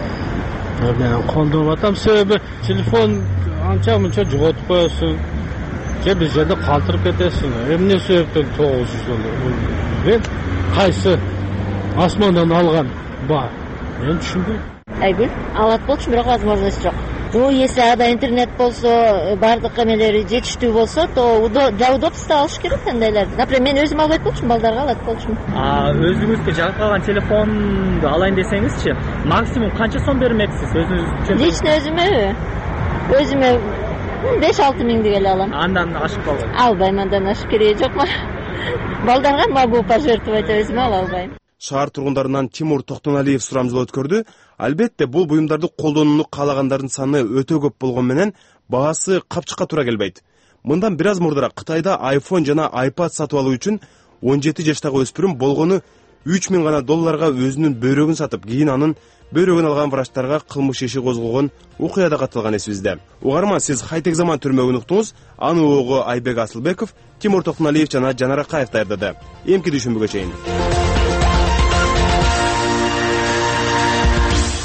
Мен колдонуп атам, себеби телефон анча мынча жоготуп коесуң. Же бир жерде калтырып кетесиң. Эмне себептен тогуз жүз доллар? Мен кайсы асмандан алган ба? Мен түшүнбөйм. Айгүл, алат болчу, бирок возможность жок. То если ада интернет болсо, бардык эмелери жетиштүү болсо, то для удобства алыш керек андайларды. Например, мен өзүм албайт болчумун, балдарга алат болчумун. А өзүңүзгө жагып калган телефонду алайын десеңизчи, максимум канча сом бермексиз өзүңүз үчүн? Лично өзүмө өзүмө беш алты миңди эле алам. Андан ашып калбайм. Албайм, андан ашып кереги жок. Балдарга могу пожертвовать, өзүмө ала албайм. Шаар тургундарынан Тимур Токтоналиев сурамжылоо өткөрдү. Албетте, бул буюмдарды колдонууну каалагандардын саны өтө көп болгон менен баасы капчыкка туура келбейт. Мындан бир аз мурдараак Кытайда айфон жана айпад сатып алуу үчүн он жети жаштагы өспүрүм болгону үч миң гана долларга өзүнүн бөйрөгүн сатып, кийин анын бөйрөгүн алган врачтарга кылмыш иши козголгон окуяда катылган эсибизде. Угарман, сиз Хайтек заман түрмөгүн уктуңуз. Анын угу Айбек Асылбеков, Тимур Токтоналиев жана Жанар Акаев даярдады. Эмки дүйшөмбүгө чейин.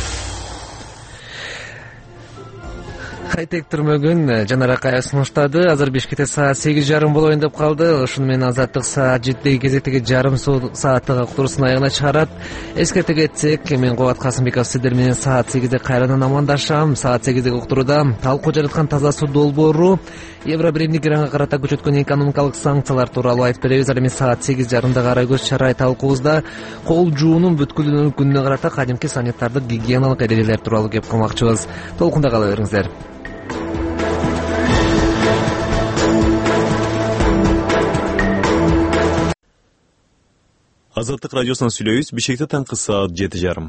кайтектирмөгүн Жанар Акаев сунуштады. Азыр Бишкекте саат сегиз жарым болоюн деп калды. Ошону менен Азаттык саат жетидеги кезектеги жарым сааттык уктуруусун аягына чыгарат. Эскерте кетсек, мен Кубат Касымбеков сиздер менен саат сегизде кайрадан амандашам. Саат сегиздеги уктурууда талкуу жараткан таза суу долбоору, евро биримдик Иранга карата күчөткөн экономикалык санкциялар тууралуу айтып беребиз. Ал эми саат сегиз жарымда Кара көз чарай талкуубузда кол жуунун бүткүлүнүн күнүнө карата кадимки санитардык гигиеналык эрежелер тууралуу кеп кылмакчыбыз. Толкунда кала бериңиздер. Азаттык радиосунан сүйлөйбүз. Бишкекте таңкы саат жети жарым.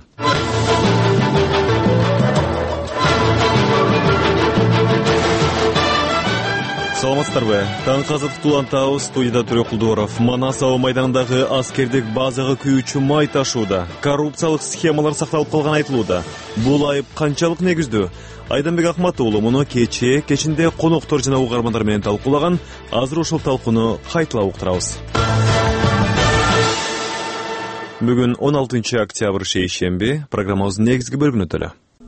Саламатсыздарбы? Таңкы Азаттык улантабыз. Студияда Төрө Кулдуоров. Манас аба майданындагы аскердик базага күйүүчү май ташууда коррупциялык схемалар сакталып калганы айтылууда. Бул айып канчалык негиздүү? Айданбек Акматуулу муну кечээ кечинде коноктор жана угармандар менен талкуулаган. Азыр ушул талкууну кайталап уктурабыз. Бүгүн он алтынчы октябрь шейшемби. Программабыздын негизги бөлүгүнө төлө.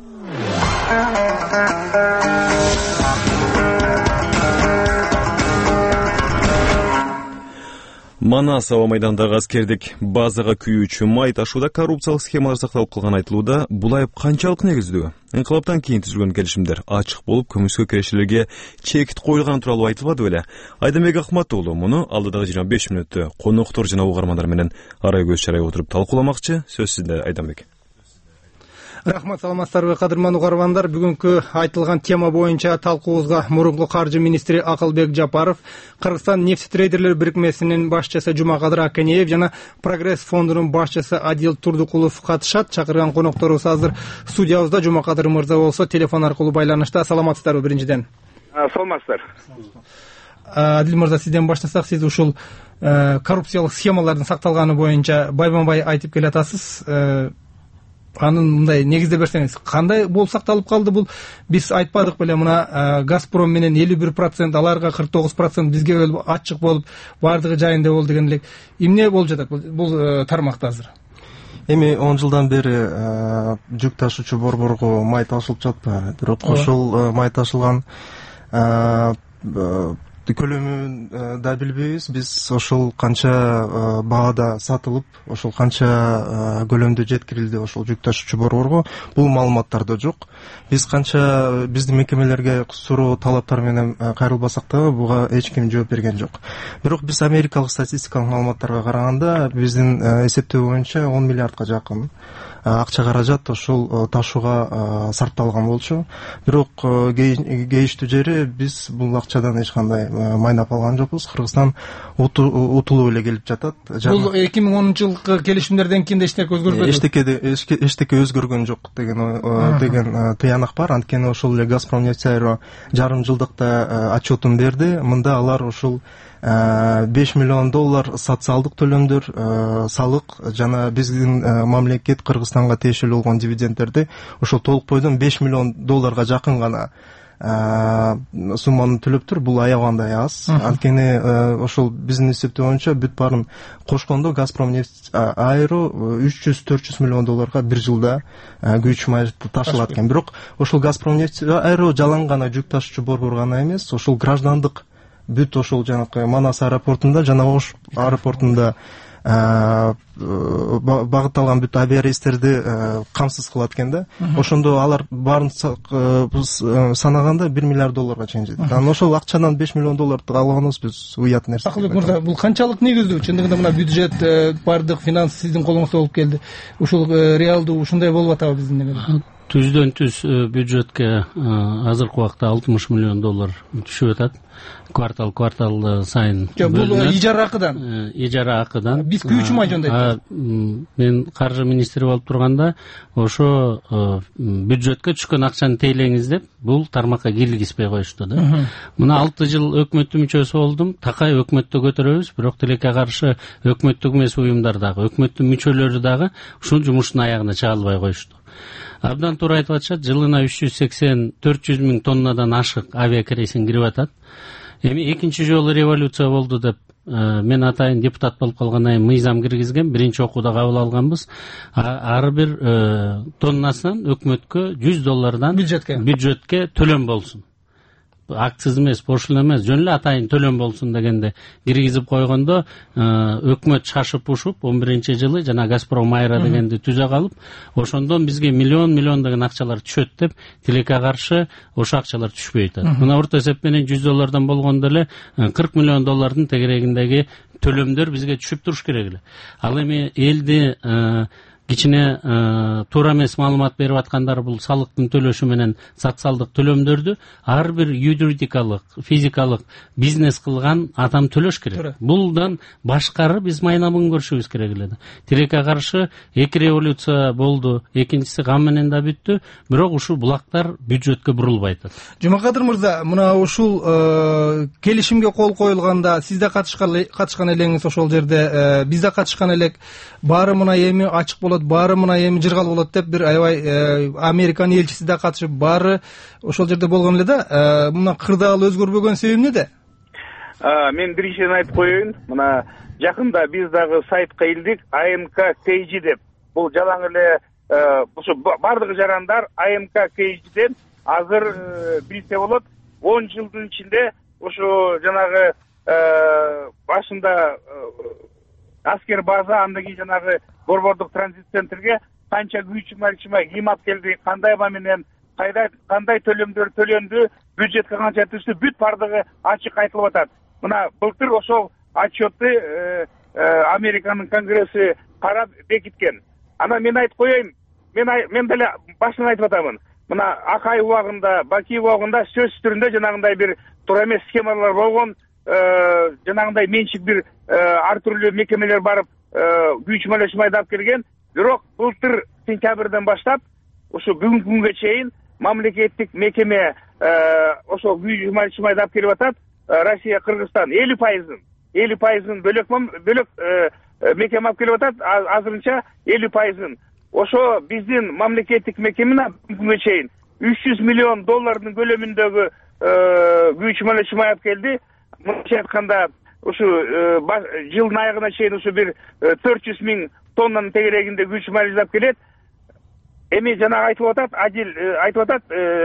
Манас аба майданындагы аскердик базага күйүүчү май ташууда коррупциялык схемалар сакталып калганы айтылууда. Бул айып канчалык негиздүү? Инкылаптан кийин түзүлгөн келишимдер ачык болуп, көмүскө кирешилерге чекит коюлганы тууралуу айтылбады беле? Айданбек Акматуулу муну алдыдагы жыйырма беш мүнөттө коноктор жана угармандар менен арай көз чарай отуруп талкууламакчы. Сөз сизде, Айданбек. Рахмат, саламатсыздарбы кадырман угармандар. Бүгүнкү айтылган тема боюнча талкуубузга мурунку каржы министри Акылбек Жапаров, Кыргызстан нефть трейдерлер бирикмесинин башчысы Жумакадыр Акенеев жана Прогресс фондунун башчысы Адил Турдукулов катышат. Чакырган конокторубуз азыр студиябызда. Жумакадыр мырза болсо телефон аркылуу байланышта. Саламатсыздарбы биринчиден? Саламатсыздар. Адил мырза, сизден баштасак, сиз ушул коррупциялык схемалардын сакталганы боюнча байбан-бай айтып келатасыз. Анын мындай негизде берсеңиз, кандай болуп сакталып калды бул? Биз айтпадык беле, мына Газпром менен элүү бир процент, аларга кырк тогуз процент, бизге ачык болуп, бардыгы жайында болду деген элек. Эмне болуп жатат бул тармакта азыр? Эми он жылдан бери жүк ташуучу борборго май ташылып жатпайбы? Бирок ошол май ташылган көлөмүн да билбейбиз. Биз ошол канча баада сатылып, ошол канча көлөмдө жеткирилди ошол жүк ташуучу борборго, бул маалыматтарда жок. Биз канча биздин мекемелерге суроо талаптар менен кайрылбасак да, буга эч ким жооп берген жок. Бирок биз америкалык статистикалык маалыматтарга караганда, биздин эсептөө боюнча он миллиардка жакын акча каражат ошол ташууга сарпталган болчу. Бирок кейиштүү жери, биз бул акчадан эч кандай майнап алган жокпуз. Кыргызстан утулуп эле келип жатат. Бул эки миң онунчу жылкы келишимдерден кийин эчтеке өзгөрбөдү? Эчтеке эчтеке өзгөргөн жок деген деген тыянак бар. Анткени ошол эле Газпром нефть айро жарым жылдыкта отчетун берди. Мында алар ушул беш миллион доллар социалдык төлөмдөр, салык жана биздин мамлекет Кыргызстанга тиешелүү болгон дивидендтерди ошол толук бойдон беш миллион долларга жакын гана сумманы төлөптүр. Бул аябагандай аз. Анткени ошол биздин эсептөө боюнча бүт баарын кошкондо Газпром нефть айро үч жүз төрт жүз миллион долларга бир жылда күйүүчү май ташылат экен. Бирок ошол Газпром нефть айро жалаң гана жүк ташуучу борбор гана эмес, ошол граждандык бүт ошол жанакы Манас аэропортунда жана Ош аэропортунда багытталган бүт авиарейстерди камсыз кылат экен да. Ошондо алар баарын санаганда бир миллиард долларга чейин жетет. Анан ошол акчадан беш миллион долларды алганыбыз биз уят нерсе. Акылбек мырза, бул канчалык негиздүү? Чындыгында мына бюджет, бардык финанс сиздин колуңузда болуп келди. Ушул реалдуу ушундай болуп атабы биздин немеде? Түздөн түз бюджетке азыркы убакта алтымыш миллион доллар түшүп атат. Квартал квартал сайын. Бул ижара акыдан. Ижара акыдан. Биз күйүүчү май жөндөйбүз. Мен каржы министри болуп турганда ошо бюджетке түшкөн акчаны тейлеңиз деп бул тармакка киргизбей коюшту да. Мына алты жыл өкмөттүн мүчөсү болдум. Такай өкмөттө көтөрөбүз, бирок тилекке каршы өкмөттүк эмес уюмдар дагы, өкмөттүн мүчөлөрү дагы ушул жумуштун аягына чыга албай коюшту. Абдан туура айтып атышат, жылына үч жүз сексен төрт жүз миң тоннадан ашык авиакеросин кирип атат. Эми экинчи жолу революция болду деп мен атайын депутат болуп калгандан кийин мыйзам киргизген, биринчи окууда кабыл алганбыз. Ар бир тоннасынан өкмөткө жүз доллардан бюджетке бюджетке төлөм болсун. Акциз эмес, пошлина эмес, жөн эле атайын төлөм болсун дегенде киргизип койгондо өкмөт шашып ушуп он биринчи жылы жана Газпром Айра дегенди түзө калып, ошондон бизге миллион миллион деген акчалар түшөт деп тилекке каршы ошо акчалар түшпөй атат. Мына орто эсеп менен жүз доллардан болгондо эле кырк миллион доллардын тегерегиндеги төлөмдөр бизге түшүп туруш керек эле. Ал эми элди кичине туура эмес маалымат берип аткандар бул салыктын төлөшү менен социалдык төлөмдөрдү ар бир юридикалык, физикалык бизнес кылган адам төлөш керек. Булдан башкары биз майнамын көрүшүбүз керек эле. Тилекке каршы эки революция болду, экинчиси гам менен да бүттү, бирок ушул булактар бюджетке бурулбай атат. Жумакадыр мырза, мына ушул келишимге кол коюлганда сиз да катышкан элеңиз ошол жерде, биз да катышкан элек, баары мына эми ачык болот, баары мына эми жыргал болот деп бир аябай Американ элчиси да катышып, баары ошол жерде болгон эле да. Мына кырдаал өзгөрбөгөн себеби эмнеде? Мен биринчиден айтып коеюн, мына жакында биз дагы сайтка илдик, А М К К Ж деп. Бул жалаң эле ошо бардыгы жарандар А М К К Жден азыр билсе болот, он жылдын ичинде ошо жанагы башында аскер база, андан кийин жанагы борбордук транзит центрге канча күч чымай ким алып келди, кандай ба менен кайда кандай төлөмдөр төлөндү, бюджетке канча түштү, бүт бардыгы ачык айтылып атат. Мына былтыр ошол отчетты Американын конгресси карап бекиткен. Ана мен айтып коеюн, мен мен деле башынан айтып атамын. Мына Акай убагында, Баки убагында сөз түрүндө жанагындай бир туура эмес схемалар болгон, жанагындай менчик бир ар түрлүү мекемелер барып күч малешмайды алып келген. Бирок былтыр сентябрдан баштап ошо бүгүнкү күнгө чейин мамлекеттик мекеме ошо күч малешмайды алып келип атат. Россия, Кыргызстан элүү пайызын элүү пайызын бөлөк бөлөк мекеме алып келип атат. Азырынча элүү пайызын. Ошо биздин мамлекеттик мекеме бүгүнгө чейин үч жүз миллион доллардын көлөмүндөгү күч малешмай алып келди. Мынча айтканда ушу жылдын аягына чейин ушу бир төрт жүз миң тоннанын тегерегинде күч малешмай келет. Эми жана айтып атат, Адил айтып атат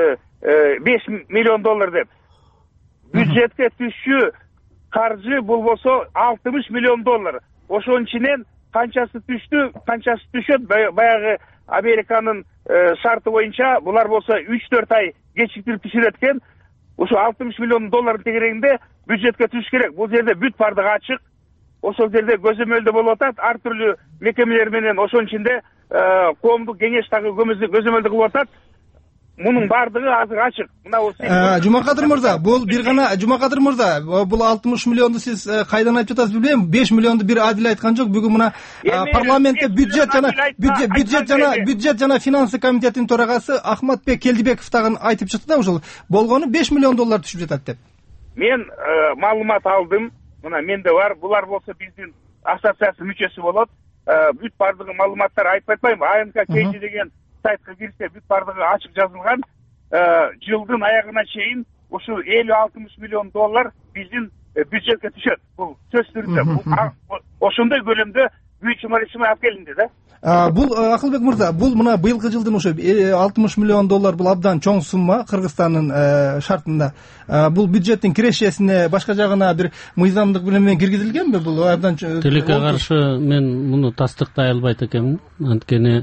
беш миллион доллар деп. Бюджетке түшчү каржы болбосо алтымыш миллион доллар. Ошонун ичинен канчасы түштү, канчасы түшөт, баягы Американын шарты боюнча булар болсо үч төрт ай кечиктирип түшүрөт экен. Ошо алтымыш миллион доллардын тегерегинде бюджетке түш керек. Бул жерде бүт бардыгы ачык. Ошол жерде көзөмөлдө болуп атат. Ар түрлүү мекемелер менен ошонун ичинде коомдук кеңеш дагы көзөмөлдө кылып атат. Мунун бардыгы азыр ачык. Мына Жумакадыр мырза, бул бир гана Жумакадыр мырза, бул алтымыш миллионду сиз кайдан айтып жатасыз билбейм. беш миллионду бир Адил айткан жок. Бүгүн мына парламентте бюджет жана бюджет жана бюджет жана финансы комитетинин төрагасы Ахматбек Келдибеков дагы айтып чыкты да, ошол болгону беш миллион доллар түшүп жатат деп. Мен маалымат алдым. Мына менде бар. Булар болсо биздин ассоциация мүчөсү болот. Бүт бардыгы маалыматтар айтып атпайм. А М К К Ж деген сайтка кирсе бүт бардыгы ачык жазылган. Жылдын аягына чейин ушу элүү алтымыш миллион доллар биздин бюджетке түшөт. Бул сөз түрүндө. Ошондой көлөмдө күч малешмай алып келинди да. Бул Акылбек мырза, бул мына быйылкы жылдын ошо алтымыш миллион доллар бул абдан чоң сумма Кыргызстандын шартында. Бул бюджеттин кирешесине башка жагына бир мыйзамдык менен киргизилгенби? Бул абдан тилекке каршы мен муну тастыктай албайт экенмин. Анткени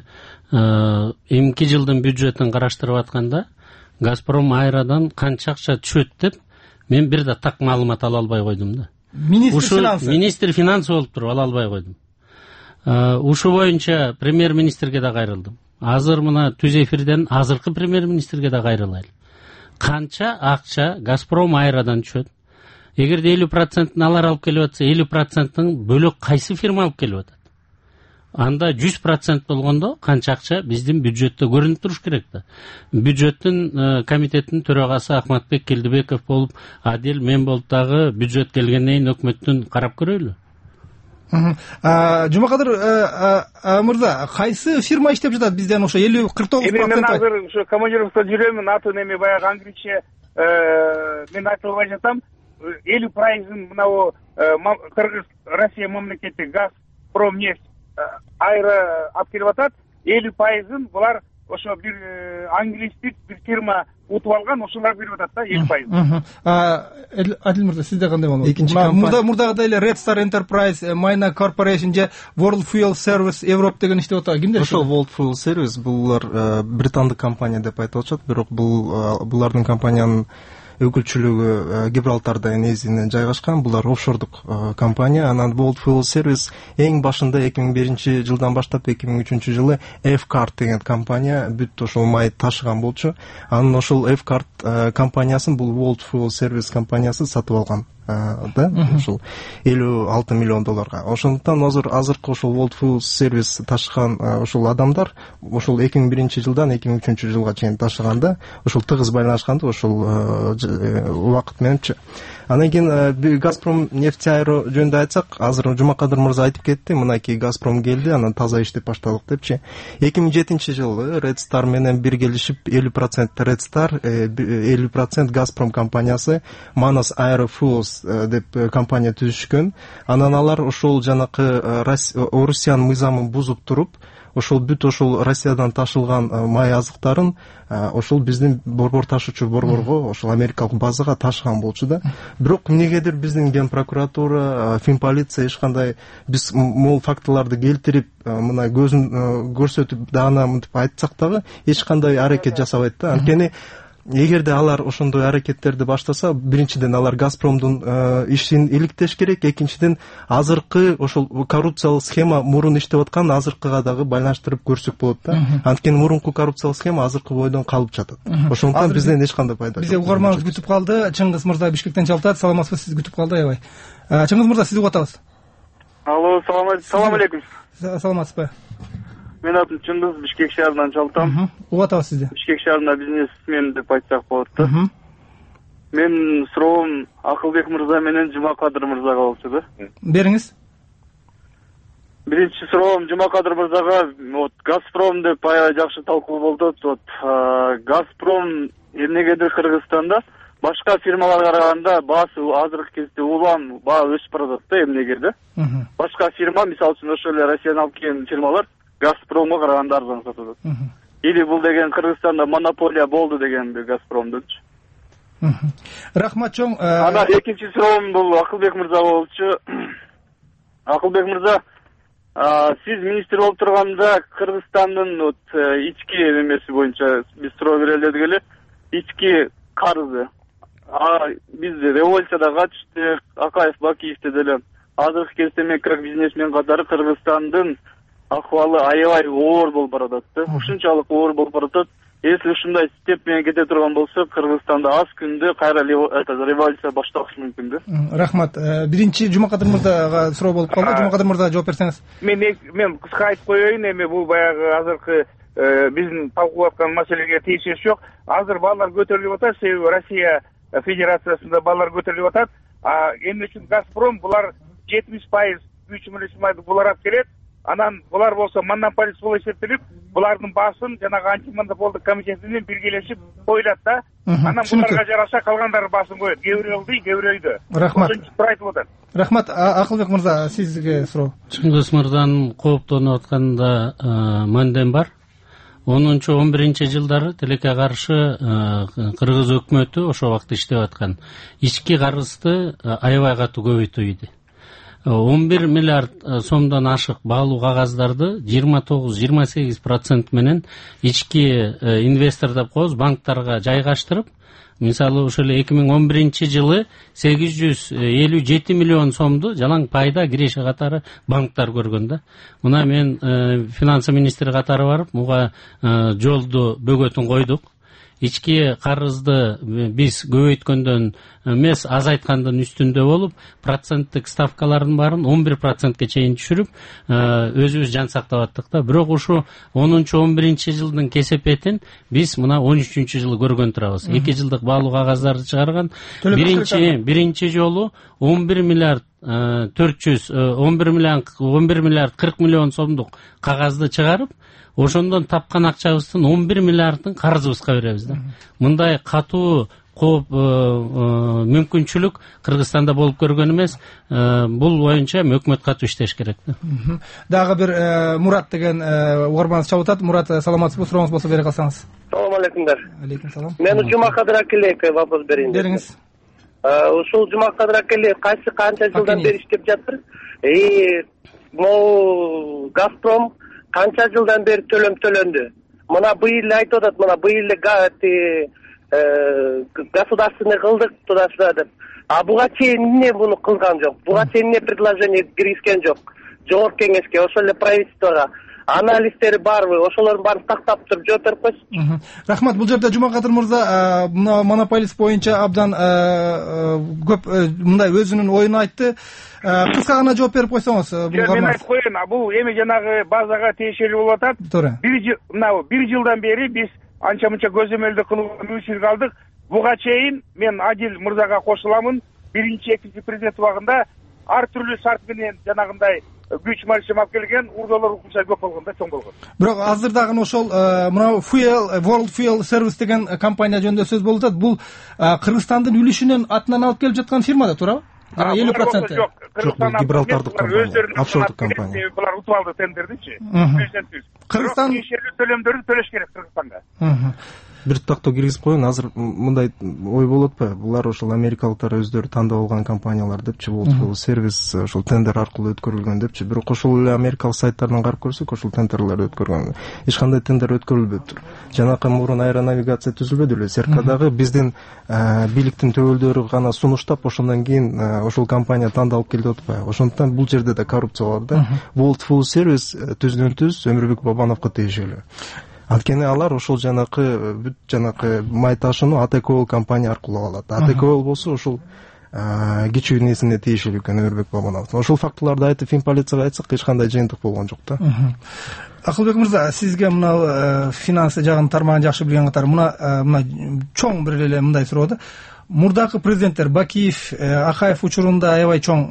эмки жылдын бюджетин караштырып атканда Газпром Айрадан канча акча түшөт деп мен бир да так маалымат ала албай койдум да. Министр финансы. Министр финансы болуп туруп ала албай койдум. Ушу боюнча премьер-министрге да кайрылдым. Азыр мына түз эфирден азыркы премьер-министрге да кайрылайлы. Канча акча Газпром Айрадан түшөт? Эгерде элүү процентин алар алып келип атса, элүү проценттин бөлөк кайсы фирма алып келип атат? Анда жүз процент болгондо канча акча биздин бюджетте көрүнүп туруш керек да. Бюджеттин комитеттин төрагасы Ахматбек Келдибеков болуп, Адил мен болуп дагы бюджет келгенден кийин өкмөттүн карап көрөлү. Жумакадыр мырза, кайсы фирма иштеп жатат бизден ошо элүү кырк тогуз процент? Мен азыр ошо командировкада жүрөмүн, атын эми баягы англисче мен айтып албай жатам. элүү пайызын мынау Кыргыз Россия мамлекеттик Газпромнефть айра алып келип атат. элүү пайызын булар ошо бир англистик бир фирма утуп алган, ошолар берип атат да элүү пайыз. Адил мырза, сизде кандай болот? Экинчи компания мурдагыдай эле Red Star Enterprise, Myna Corporation же World Fuel Service Europe деген иштеп атат. Кимдер? Ошол World Fuel Service булар британдык компания деп айтып атышат, бирок бул булардын компаниянын өкүлчүлүгү Гибралтарда негизинен жайгашкан. Булар офшордук компания. Анан World Fuel Service эң башында эки миң биринчи жылдан баштап эки миң үчүнчү жылы F-Card деген компания бүт ошол май ташыган болчу. Анан ошол F-Card компаниясын бул World Fuel Service компаниясы сатып алган. Да, ошол элүү алты миллион долларга. Ошондуктан азыр азыркы ошол World Fuel Service ташыган ошол адамдар ошол эки миң биринчи жылдан эки миң үчүнчү жылга чейин ташыганда ошол тыгыз байланышканды ошол убакыт мененчи. Анан кийин Газпром нефтяйро жөнүндө айтсак, азыр Жумакадыр мырза айтып кетти, мынакей Газпром келди, анан таза иштеп баштадык депчи. эки миң жетинчи жылы Red Star менен биргелешип элүү процент Red Star, элүү процент Газпром компаниясы Manas Aerofuels деп компания түзүшкөн. Анан алар ошол жанакы Орусиянын мыйзамын бузуп туруп, ошол бүт ошол Россиядан ташылган май азыктарын ошол биздин борбор ташуучу борборго, ошол америкалык базага ташыган болчу да. Бирок эмнегедир биздин ген прокуратура, финполиция эч кандай биз могул фактыларды келтирип, мына көзүн көрсөтүп даана мынтип айтсак дагы эч кандай аракет жасабайт да. Анткени эгерде алар ошондой аракеттерди баштаса, биринчиден алар Газпромдун ишин иликтеш керек, экинчиден азыркы ошол коррупциялык схема мурун иштеп аткан азыркыга дагы байланыштырып көрсөк болот да. Анткени мурунку коррупциялык схема азыркы бойдон калып жатат. Ошондуктан бизден эч кандай пайда жок. Бизде угарманыбыз күтүп калды. Чыңгыз мырза Бишкектен чалып саламатсызбы? Сизди күтүп калды аябай. Чыңгыз мырза, сизди угатабыз. Алло, салам алейкум. Саламатсызбы? Мен атым Чыңгыз, Бишкек шаарынан чалтам. Угатабыз сизди. Бишкек шаарында бизнесмен деп айтсак болот да. Мен суроом Акылбек мырза менен Жумакадыр мырзага болчу да. Бериңиз. Биринчи суроом Жумакадыр мырзага, вот Газпром деп аябай жакшы талкуу болду. Вот Газпром эмнегедир Кыргызстанда башка фирмаларга караганда баасы азыркы кезде улам баа өсүп баратат да эмнегеде. Башка фирма, мисалы үчүн ошол эле Россиядан алып келген фирмалар Газпромго караганда арзан сатат. Или бул деген Кыргызстанда монополия болду дегенди Газпромдучу. Рахмат чоң. Анан экинчи суроом бул Акылбек мырзага болчу. Акылбек мырза, сиз министр болуп турганда Кыргызстандын вот ички эмеси боюнча биз суроо берели дедик эле. Ички карызы. А биз революцияда катыштык, Акаев, Бакиевди деле азыркы кезде мен как бизнесмен катары Кыргызстандын акыбалы аябай оор болуп баратат да. Ушунчалык оор болуп баратат. Если ушундай степ менен кете турган болсо, Кыргызстанда аз күндө кайра революция башталышы мүмкүн да. Рахмат. Биринчи Жумакадыр мырзага суроо болуп калды. Жумакадыр мырза жооп берсеңиз. Мен мен кыска айтып коеюн, эми бул баягы азыркы биздин талкуулап аткан маселеге тийишеси жок. Азыр балдар көтөрүлүп атат, себеби Россия Федерациясында балдар көтөрүлүп атат. А эмне үчүн Газпром булар жетимиш пайыз үч миллион майды булар алып келет. Анан булар болсо монополист болуп эсептелип, булардын баасын жанагы антимонополдук комитети менен биргелешип коюлат да. Анан буларга жараша калгандары баасын коет. Кээ бирөө кылды, кээ бирөө үйдө. Рахмат. Ошентип айтып атат. Рахмат. Акылбек мырза, сизге суроо. Чыңгыз мырзанын кооптонуп атканында мандем бар. онунчу он биринчи жылдары тилекке каршы Кыргыз өкмөтү ошол убакта иштеп аткан ички карызды аябай катуу көбөйтүү иди. он бир миллиард сомдон ашык баалуу кагаздарды жыйырма тогуз жыйырма сегиз процент менен ички инвестор деп коебуз банктарга жайгаштырып, мисалы ошол эле эки миң он биринчи жылы сегиз жүз элүү жети миллион сомду жалаң пайда киреше катары банктар көргөн да. Мына мен финансы министри катары барып, муга жолду бөгөтүн койдук. Ички карызды биз көбөйткөндөн эмес, азайткандын үстүндө болуп, проценттик ставкалардын баарын он бир процентке чейин түшүрүп, өзүбүз жан сактап аттык да. Бирок ушу онунчу он биринчи жылдын кесепетин биз мына он үчүнчү жылы көргөн турабыз. эки жылдык баалуу кагаздарды чыгарган. Биринчи биринчи жолу он бир миллиард төрт жүз он бир миллиард кырк миллион сомдук кагазды чыгарып, ошондон тапкан акчабыздын он бир миллиардын карызыбызга беребиз да. Мындай катуу кооп мүмкүнчүлүк Кыргызстанда болуп көргөн эмес. Бул боюнча өкмөт катуу иштеш керек. Дагы бир Мурат деген угарманыбыз чалып атат. Мурат, саламатсызбы? Сурооңуз болсо бере калсаңыз. Салам алейкумдар. Алейкум салам. Мен Жума Кадыр акелеге вопрос берейин. Бериңиз. Ушул Жума Кадыр акеле кайсы канча жылдан бери иштеп жатыр? И могу Газпром канча жылдан бери төлөм төлөндү? Мына быйыл айтып атат, мына быйыл государственный кылдык туда-сюда деп. А буга чейин эмне буну кылган жок? Буга чейин эмне предложение киргизген жок? Жогорку кеңешке, ошол эле правительствого анализдери барбы? Ошолордун баарын тактап туруп жооп берип койсу. Рахмат. Бул жерде Жума Кадыр мырза мына монополист боюнча абдан көп мындай өзүнүн оюн айтты. Кыска гана жооп берип койсоңуз. Мен айтып коеюн, бул эми жанагы базага тиешелүү болуп атат. Туура. Бир жыл, мына бир жылдан бери биз анча мынча көзөмөлдү кылууга мүмкүнчүлүк алдык. Буга чейин мен Адил мырзага кошуламын. Биринчи, экинчи президент убагында ар түрдүү шарт менен жанагындай күч малчым алып келген, урдалар укмуша көп болгон да, чоң болгон. Бирок азыр дагы ошол мына Fuel World Fuel Service деген компания жөнүндө сөз болуп атат. Бул Кыргызстандын үлүшүнөн атынан алып келип жаткан фирма да, туурабы? элүү процент. Жок, Гибралтардык компания, офшордук компания. Булар утуп алды тендердичи. Кыргызстан төлөмдөрдү төлөш керек Кыргызстанга. Бир тактоо киргизип коеюн. Азыр мындай ой болот атпайбы? Булар ошол америкалыктар өздөрү тандап алган компаниялар депчи, бул сервис ошол тендер аркылуу өткөрүлгөн депчи. Бирок ошол эле америкалык сайттардан карап көрсөк, ошол тендерлер өткөргөн. Эч кандай тендер өткөрүлбөптүр. Жанакы мурун аэронавигация түзүлбөдү эле. Серкадагы биздин бийликтин төбөлдөрү гана сунуштап, ошондон кийин ошол компания тандалып келди атпайбы? Ошондуктан бул жерде да коррупция бар да. World Fuel Service түздөн түз Өмүрбек Бабановго тийиштүү. Анткени алар ошол жанакы бүт жанакы май ташууну АТКО компания аркылуу алат. АТКО болсо ошол кичүү несине тийиштүү экен Өмүрбек Бабанов. Ошол фактыларды айтып, фин полицияга айтсак, эч кандай жыйынтык болгон жок да. Акылбек мырза, сизге мына финансы жагын тармагын жакшы билген катары мына мына чоң бир эле мындай суроо да. Мурдакы президенттер Бакиев, Акаев учурунда аябай чоң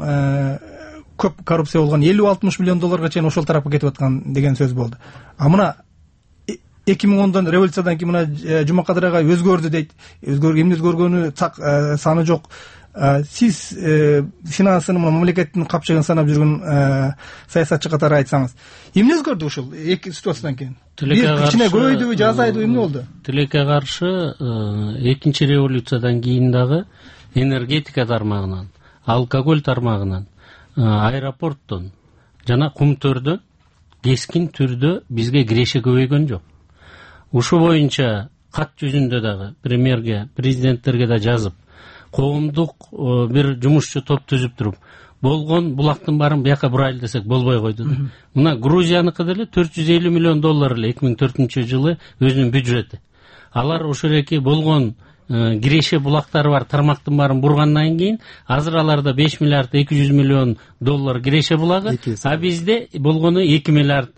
көп коррупция болгон, элүү алтымыш миллион долларга чейин ошол тарапка кетип аткан деген сөз болду. А мына эки миң ондон революциядан кийин мына Жума Кадыр агай өзгөрдү дейт. Өзгөргөн, эмне өзгөргөнү так саны жок. Сиз финансыны мамлекеттин капчыгын санап жүргөн саясатчы катары айтсаңыз, эмне өзгөрдү ушул эки ситуациядан кийин? Кичине көбөйдүбү, же азайдыбы, эмне болду? Тилекке каршы экинчи революциядан кийин дагы энергетика тармагынан, алкоголь тармагынан, аэропорттон жана кумтөрдөн кескин түрдө бизге киреше көбөйгөн жок. Ушул боюнча кат жүзүндө дагы премьерге, президенттерге да жазып, коомдук бир жумушчу топ түзүп туруп, болгон булактын баарын бияка бурайлы десек болбой койду да. Мына Грузияныкы деле төрт жүз элүү миллион доллар эле эки миң төртүнчү жылы өзүнүн бюджети. Алар ошол эки болгон киреше булактары бар тармактын баарын бургандан кийин азыр аларда беш миллиард эки жүз миллион доллар киреше булагы, а бизде болгону эки миллиард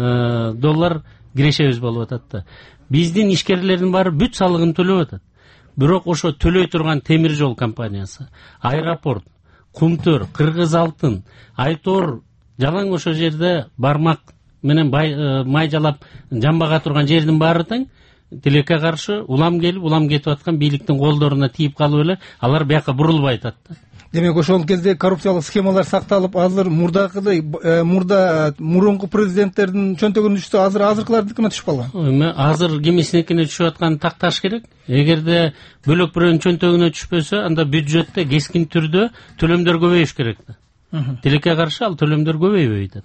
доллар кирешебиз болуп атат да. Биздин ишкерлердин баары бүт салыгын төлөп атат. Бирок ошо төлөй турган темир жол компаниясы, аэропорт, кумтөр, Кыргыз алтын, Айтор жалаң ошо жерде бармак менен май жалап жамбага турган жердин баары тең тилекке каршы улам келип, улам кетип аткан бийликтин колдоруна тийип калып эле алар бияка бурулбай атат да. Демек ошол кезде коррупциялык схемалар сакталып, азыр мурдакыдай мурда мурунку президенттердин чөнтөгүнө түштү, азыр азыркылардыкына түшүп калган. Эми азыр кимисиникине түшүп атканын такташ керек. Эгерде бөлөк бирөөнүн чөнтөгүнө түшпөсө, анда бюджетте кескин түрдө төлөмдөр көбөйүш керек да. Тилекке каршы ал төлөмдөр көбөйбөй атат.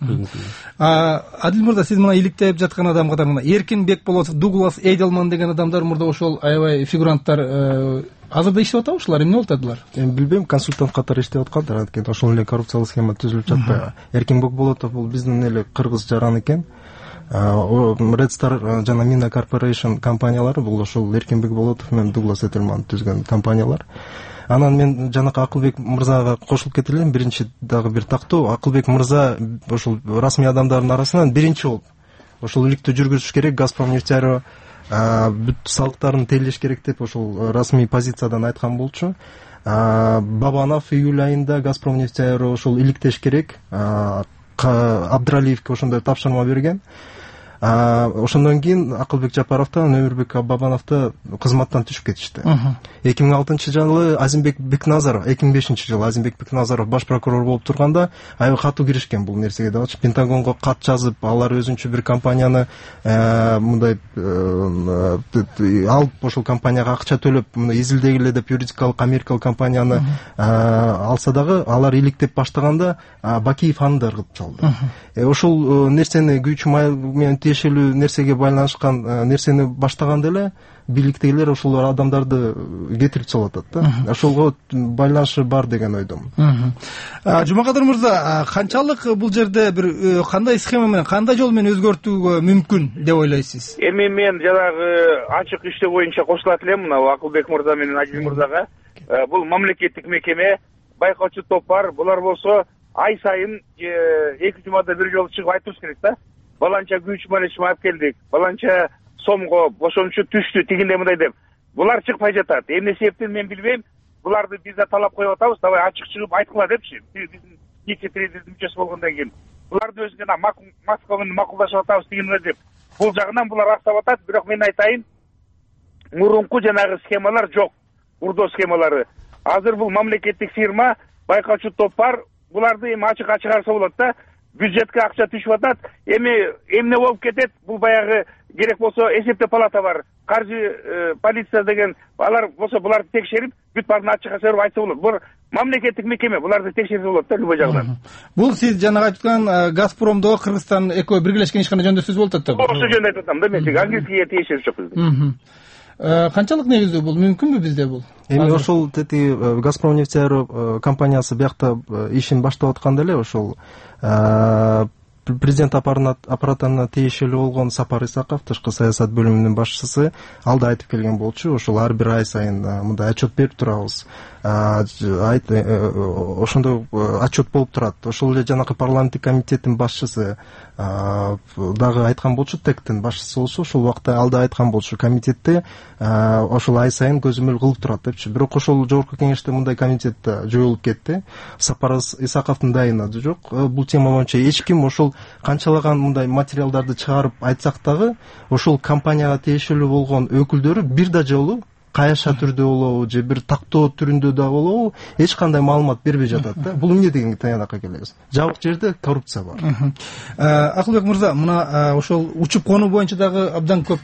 Адил мырза, сиз мына иликтеп жаткан адам катарында Эркин Бекболотов, Дуглас Эйделман деген адамдар мурда ошол аябай фигуранттар азырда иштеп атабы ушулар? Эмне болуп атат булар? Эми билбейм, консультант катары иштеп аткандар, анткени ошол эле коррупциялык схема түзүлүп жатпайбы. Эркин Бекболотов бул биздин эле кыргыз жаран экен. Red Star жана Mina Corporation компаниялары бул ошол Эркин Бекболотов менен Дуглас Эйделман түзгөн компаниялар. Анан мен жанакы Акылбек мырзага кошулуп кетелем. Биринчи дагы бир тактоо, Акылбек мырза ошол расмий адамдардын арасынан биринчи болуп ошол иликтүү жүргүзүш керек, Газпром нефтяро бүт салыктарын тейлеш керек деп ошол расмий позициядан айткан болчу. Бабанов июль айында Газпром нефтяро ошол иликтеш керек, Абдралиевке ошондой тапшырма берген. ошондон кийин Акылбек Жапаровдон Өмүрбек Бабановду кызматтан түшүп кетишти. эки миң алтынчы жылы Азимбек Бекназаров, эки миң бешинчи жылы Азимбек Бекназаров баш прокурор болуп турганда аябай катуу киришкен бул нерсеге дагычы. Пентагонго кат жазып, алар өзүнчө бир компанияны мындай алып, ошол компанияга акча төлөп, мындай изилдегиле деп юридикалык америкалык компанияны алса дагы, алар иликтеп баштаганда Бакиев аны да ыргытып салды. Ошол нерсени күйүүчү май менен тиешелүү нерсеге байланышкан нерсени баштаганда эле бийликтегилер ошол адамдарды кетирип салып атат да. Ошолго байланышы бар деген ойдомун. Жумакадыр мырза, канчалык бул жерде бир кандай схема менен, кандай жол менен өзгөртүүгө мүмкүн деп ойлойсуз? Эми мен жанагы ачык иштөө боюнча кошулат элем мына Акылбек мырза менен Ажил мырзага. Бул мамлекеттик мекеме, байкоочу топ бар. Булар болсо ай сайын эки жумада бир жолу чыгып айтыш керек да. Баланча күйүүчү малешме алып келдик, баланча сомго бошомчу түштү, тигиндей мындай деп. Булар чыкпай жатат. Эмне себептен мен билбейм. Буларды биз да талап коюп атабыз, давай ачык чыгып айткыла депчи. Биздин вице-президент мүчөсү болгондон кийин. Буларды өзү жана Москва менен макулдашып атабыз тигиндей деп. Бул жагынан булар актап атат, бирок мен айтайын, мурунку жанагы схемалар жок. Урдоо схемалары. Азыр бул мамлекеттик фирма, байкоочу топ бар. Буларды эми ачык-ачык арса болот да. Бюджетке акча түшүп атат. Эми эмне болуп кетет? Бул баягы керек болсо эсептөө палата бар. Каржы полиция деген алар болсо буларды текшерип, бүт баарын ачыкка чыгарып айтса болот. Бул мамлекеттик мекеме, буларды текшерсе болот да любой жагынан. Бул сиз жанагы айткан Газпромдо Кыргызстан экөө биргелешкен ишкана жөнүндө сөз болуп атат да. Ошол жөнүндө айтып атам да мен. Английскийге тиешеси жок биздин. Канчалык негиздүү бул? Мүмкүнбү бизде бул? Эми ошол тети Газпром нефтяро компаниясы биякта ишин баштап атканда эле ошол президент аппаратына тиешелүү болгон Сапар Исаков, тышкы саясат бөлүмүнүн башчысы, ал да айтып келген болчу, ошол ар бир ай сайын мындай отчет берип турабыз. Ошондой отчет болуп турат. Ошол эле жанакы парламенттик комитеттин башчысы дагы айткан болчу, тектин башчысы болчу, ошол убакта ал да айткан болчу, комитетте ошол ай сайын көзөмөл кылып турат депчи. Бирок ошол жогорку кеңеште мындай комитет жоюлуп кетти. Сапар Исаковдун дайыны жок. Бул тема боюнча эч ким ошол канчалаган мындай материалдарды чыгарып айтсак дагы, ошол компанияга тиешелүү болгон өкүлдөрү бир да жолу каяша түрдө болобу же бир тактоо түрүндө да болобу эч кандай маалымат бербей жатат да. Бул эмне дегенге таянакка келебиз? Жабык жерде коррупция бар. Акылбек мырза, мына ошол учуп конуу боюнча дагы абдан көп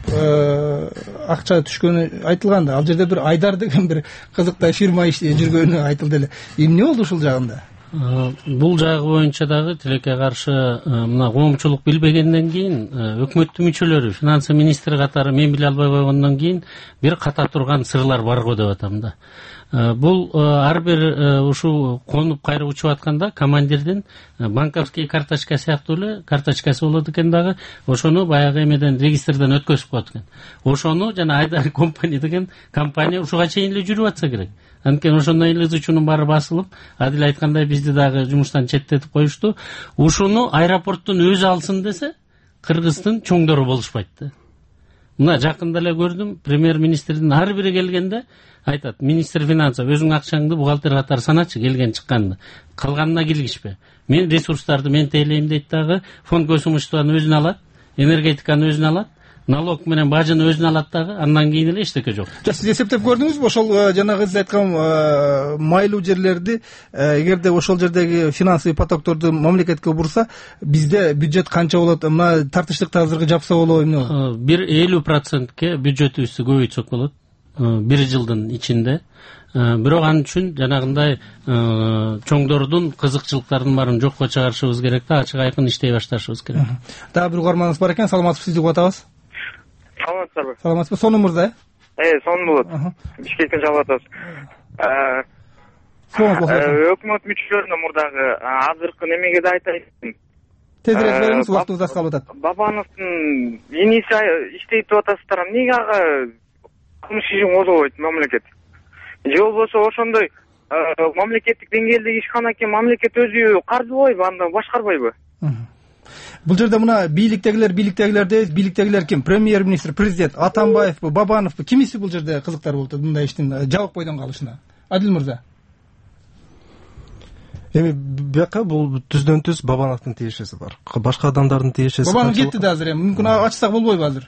акча түшкөнү айтылган да. Ал жерде бир Айдар деген бир кызыктай фирма жүргөнү айтылды эле. Эмне болду ушул жагында? Бул жагы боюнча дагы тилекке каршы мына коомчулук билбегенден кийин өкмөттүн мүчөлөрү, финансы министри катары мен биле албай койгондон кийин бир ката турган сырлар бар го деп атам да. Бул ар бир ушул конуп кайра учуп атканда командирдин банковский карточка сыяктуу эле карточкасы болот экен дагы, ошону баягы эмеден регистрден өткөзүп коет экен. Ошону жана Айдар компания деген компания ушуга чейин эле жүрүп атса керек. Анткени ошондон эле ызычуунун баары басылып, адил айткандай бизди дагы жумуштан четтетип коюшту. Ушуну аэропорттун өзү алсын десе, Кыргыздын чоңдору болушпайт да. Мына жакында эле көрдүм, премьер-министрдин ар бири келгенде айтат, министр финансов өзүң акчаңды бухгалтер катары саначы келген чыкканды. Калганына килгишпе. Мен ресурстарды мен тейлейм дейт дагы, фонд көсүмүштүн өзүн алат, энергетиканы өзүн алат. Налог менен бажыны өзүнө алат дагы, андан кийин эле эчтеке жок. Сиз эсептеп көрдүңүзбү ошол жанагы сиз айткан майлуу жерлерди, эгерде ошол жердеги финансовый потокторду мамлекетке бурса, бизде бюджет канча болот? Мына тартыштыкты азыркы жапса болобу эмне болот? Бир элүү процентке бюджетибизди көбөйтсөк болот. Бир жылдын ичинде. Бирок ал үчүн жанагындай чоңдордун кызыкчылыктарын баарын жокко чыгарышыбыз керек да, ачык айкын иштей башташыбыз керек. Дагы бир угарманыбыз бар экен, саламатсызбы, сизди угуп атабыз. Саламатсызбы? Саламатсызбы, сонун мырза, э? Э, сонун болот. Бишкектен чалып атабыз. Өкмөт мүчөлөрүнө мурдагы азыркы немеге да айтайын. Тезирээк бериңиз, убактыбыз аз калып атат. Бабановдун иниси иштейт деп атасыздар, эмнеге ага кылмыш ишин козгобойт мамлекет? Же болбосо ошондой мамлекеттик деңгээлдеги ишкана экен, мамлекет өзү каржылабайбы, анда башкарбайбы? Бул жерде мына бийликтегилер, бийликтегилерде, бийликтегилер ким? Премьер-министр, президент, Атамбаевбы, Бабановбу, кимиси бул жерде кызыктар болуп атат мындай иштин жабык бойдон калышына? Адил мырза. эми бияка бул түздөн түз Бабановдун тиешеси бар, башка адамдардын тиешеси. Бабанов кетти да азыр, эми мүмкүн ачсак болбойбу азыр?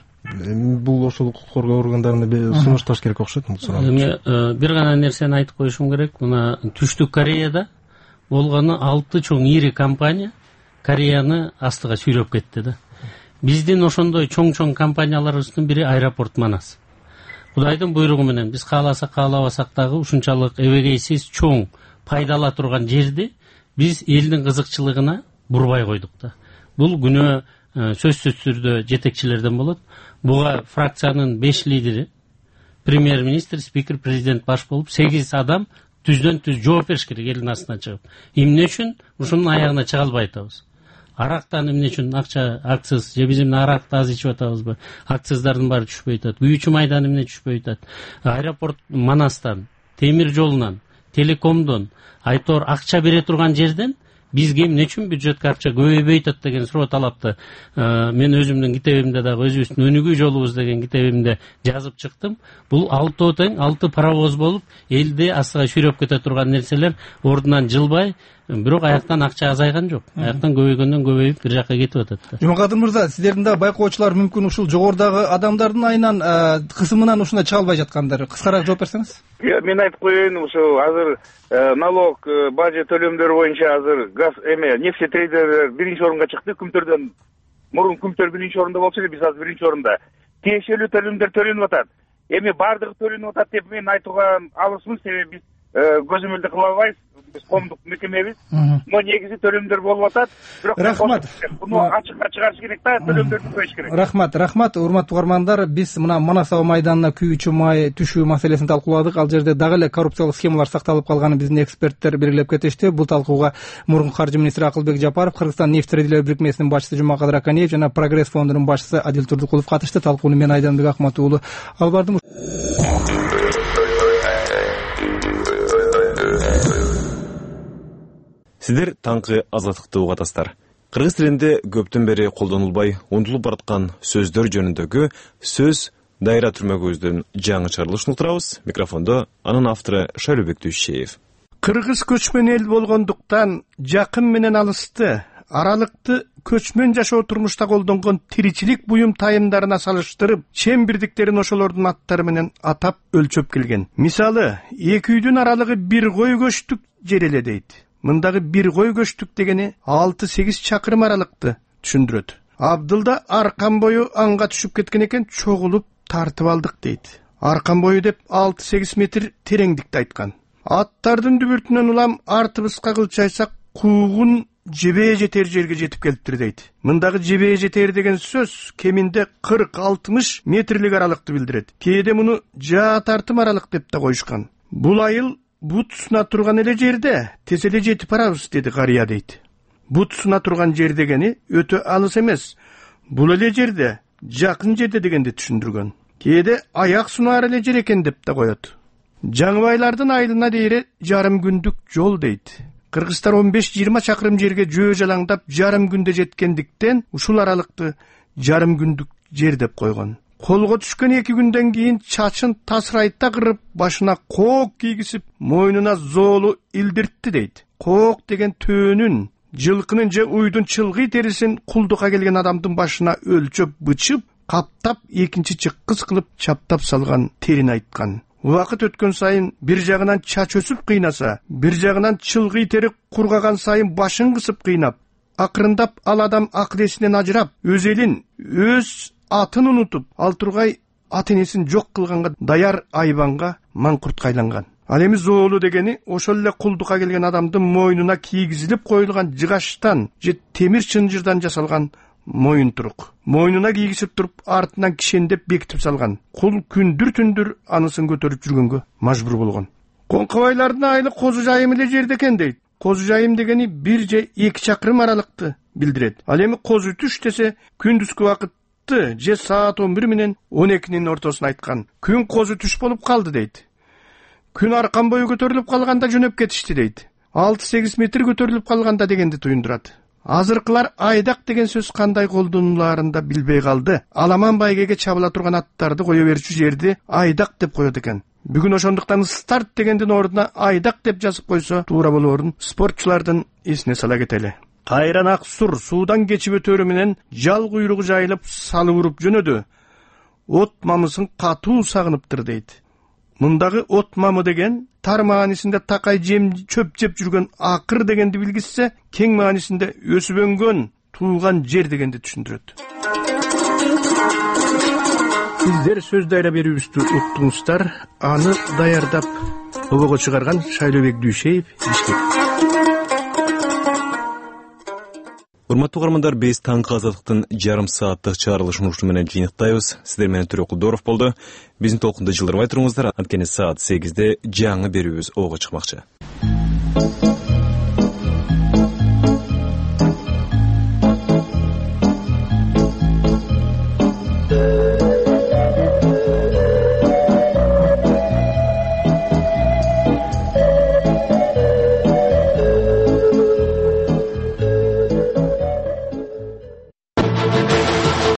Бул ошол укук коргоо органдарына сунушташ керек окшойт бул суроо. Эми бир гана нерсени айтып коюшум керек. Мына Түштүк Кореяда болгону алты чоң ири компания Кореяны астыга сүйрөп кетти да. Биздин ошондой чоң-чоң компанияларыбыздын бири аэропорт Манас. Кудайдын буйругу менен биз кааласак каалабасак дагы ушунчалык эбегейсиз чоң пайдала турган жерди биз элдин кызыкчылыгына бурбай койдук да. Бул күнөө сөзсүз түрдө жетекчилерден болот. Буга фракциянын беш лидери, премьер-министр, спикер, президент баш болуп, сегиз адам түздөн түз жооп бериш керек элдин астынан чыгып. Эмне үчүн ушунун аягына чыга албай атабыз? Арактан эмне үчүн акча, акциз, же биз эмне аракты аз ичип атабызбы? Акциздардын баары түшпөй атат. Күйүүчү майдан эмне түшпөй атат? Аэропорт Манастан, темир жолунан, телекомдон, айтор акча бере турган жерден бизге эмне үчүн бюджетке акча көбөйбөй атат деген суроо талапты. Мен өзүмдүн китебимде дагы өзүбүздүн өнүгүү жолубуз деген китебимде жазып чыктым. Бул алты тең, алты паровоз болуп, элди астыга сүйрөп кете турган нерселер ордунан жылбай, бирок аяктан акча азайган жок. Аяктан көбөйгөндөн көбөйүп бир жакка кетип атат да. Жумакадыр мырза, сиздердин да байкоочулар мүмкүн ушул жогорудагы адамдардын айынан кысымынан ушундай чыга албай жаткандар. Кыскараак жооп берсеңиз. Мен айтып коеюн, ушу азыр налог, бажы төлөмдөр боюнча азыр газ эме нефтетрейдерлер биринчи орунга чыкты. Күмтөрдөн мурун Күмтөр биринчи орунда болчу эле, биз азыр биринчи орунда. Тиешелүү төлөмдөр төлөнүп атат. Эми баардыгы төлөнүп атат деп мен айтууга алысмын, себеби биз көзөмөлдү кыла албайбыз. Биз коомдук мекемебиз. Но негизи төлөмдөр болуп атат. Бирок рахмат. Буну ачыкка чыгарыш керек да, төлөмдөрдү коюш керек. Рахмат, рахмат. Урматтуу угармандар, биз мына Манас аба майданына күйүүчү май түшүү маселесин талкууладык. Ал жерде дагы эле коррупциялык схемалар сакталып калганын биздин эксперттер белгилеп кетишти. Бул талкууга мурунку каржы министри Акылбек Жапаров, Кыргызстан нефть-трейдерлер бирикмесинин башчысы Жумакадыр Аканиев жана Прогресс фондунун башчысы Адил Турдукулов катышты. Талкууну мен Айданбек Акмат уулу алып бардым. Сиздер таңкы азаттыкты угатасыздар. Кыргыз тилинде көптөн бери колдонулбай унутулуп бараткан сөздөр жөнүндөгү сөз дайра түрмө көздөн жаңы чыгарылышын уктурабыз. Микрофондо анын автору Шайлообек Дүйшеев. Кыргыз көчмөн эл болгондуктан жакын менен алысты, аралыкты көчмөн жашоо турмушта колдонгон тиричилик буюм тайымдарына салыштырып, чем бирдиктерин ошолордун аттары менен атап өлчөп келген. Мисалы, эки үйдүн аралыгы бир кой көчтүк жер эле дейт. Мындагы бир кой көчтүк дегени алты сегиз чакырым аралыкты түшүндүрөт. Абдылда аркан бою анга түшүп кеткен экен, чогулуп тартып алдык дейт. Аркан бою деп алты сегиз метр тереңдикти айткан. Аттардын дүбүртүнөн улам артыбызга кылчайсак куугун жебее жетер жерге жетип келиптир дейт. Мындагы жебее жетер деген сөз кеминде кырк алтымыш метрлик аралыкты билдирет. Кээде муну жаа тартым аралык деп да коюшкан. Бул айыл бут суна турган эле жерде тез эле жетип барабыз деди карыя дейт. Бут суна турган жер дегени өтө алыс эмес. Бул эле жерде, жакын жерде дегенди түшүндүргөн. Кээде аяк сунаар эле жер экен деп да коет. Жаңыбайлардын айылына дейре жарым күндүк жол дейт. Кыргыздар он беш жыйырма чакырым жерге жөө жалаңдап жарым күндө жеткендиктен ушул аралыкты жарым күндүк жер деп койгон. Колго түшкөн эки күндөн кийин чачын тасырайта кырып, башына коок кийгизип, мойнуна зоолу илдиртти дейт. Коок деген төөнүн, жылкынын же уйдун чылгый терисин кулдукка келген адамдын башына өлчөп бычып, каптап экинчи чыккыс кылып чаптап салган терин айткан. Убакыт өткөн сайын бир жагынан чач өсүп кыйнаса, бир жагынан чылгый тери кургаган сайын башын кысып кыйнап, акырындап ал адам акыл эсинен ажырап, өз элин, өз атын унутуп, ал тургай ат энесин жок кылганга даяр айбанга маңкуртка айланган. Ал эми зоолу дегени ошол эле кулдукка келген адамдын мойнуна кийгизилип коюлган жыгаштан же темир чынжырдан жасалган моюн турук. Мойнуна кийгизип туруп, артынан кишендеп бекитип салган. Кул күндүр түндүр анысын көтөрүп жүргөнгө мажбур болгон. Коңкобайлардын айылы Козу жайым эле жерде экен дейт. Козу жайым дегени бир же эки чакырым аралыкты билдирет. Ал эми Козу түш десе, күндүзгү убакытты же саат он бир менен он экинин ортосун айткан. Күн Козу түш болуп калды дейт. Күн аркан бою көтөрүлүп калганда жөнөп кетишти дейт. алты сегиз метр көтөрүлүп калганда дегенди туюндурат. Азыркылар айдак деген сөз кандай колдонуларын да билбей калды. Аламан байгеге чабыла турган аттарды кое берчү жерди айдак деп коет экен. Бүгүн ошондуктан старт дегендин ордуна айдак деп жазып койсо туура болоорун спортчулардын эсине сала кетели. Кайран ак сур суудан кечип өтөрү менен жал куйругу жайылып салып уруп жөнөдү. От мамысын катуу сагыныптыр дейт. Мындагы от мамы деген тар маанисинде такай жем чөп жеп жүргөн акыр дегенди билгизсе, кең маанисинде өсүп өнгөн туулган жер дегенди түшүндүрөт. Сиздер сөз дайра берүүбүздү уктуңуздар. Аны даярдап обого чыгарган Шайлообек Дүйшеев, Бишкек. Урматтуу угармандар, биз таңкы азаттыктын жарым сааттык чыгарылыш муршу менен жыйынтайбыз. Сиздер менен Төрө Кулдоров болду. Биздин толкунду жылдырбай туруңуздар. Анткени саат сегизде жаңы берүүбүз ого чыкмакчы.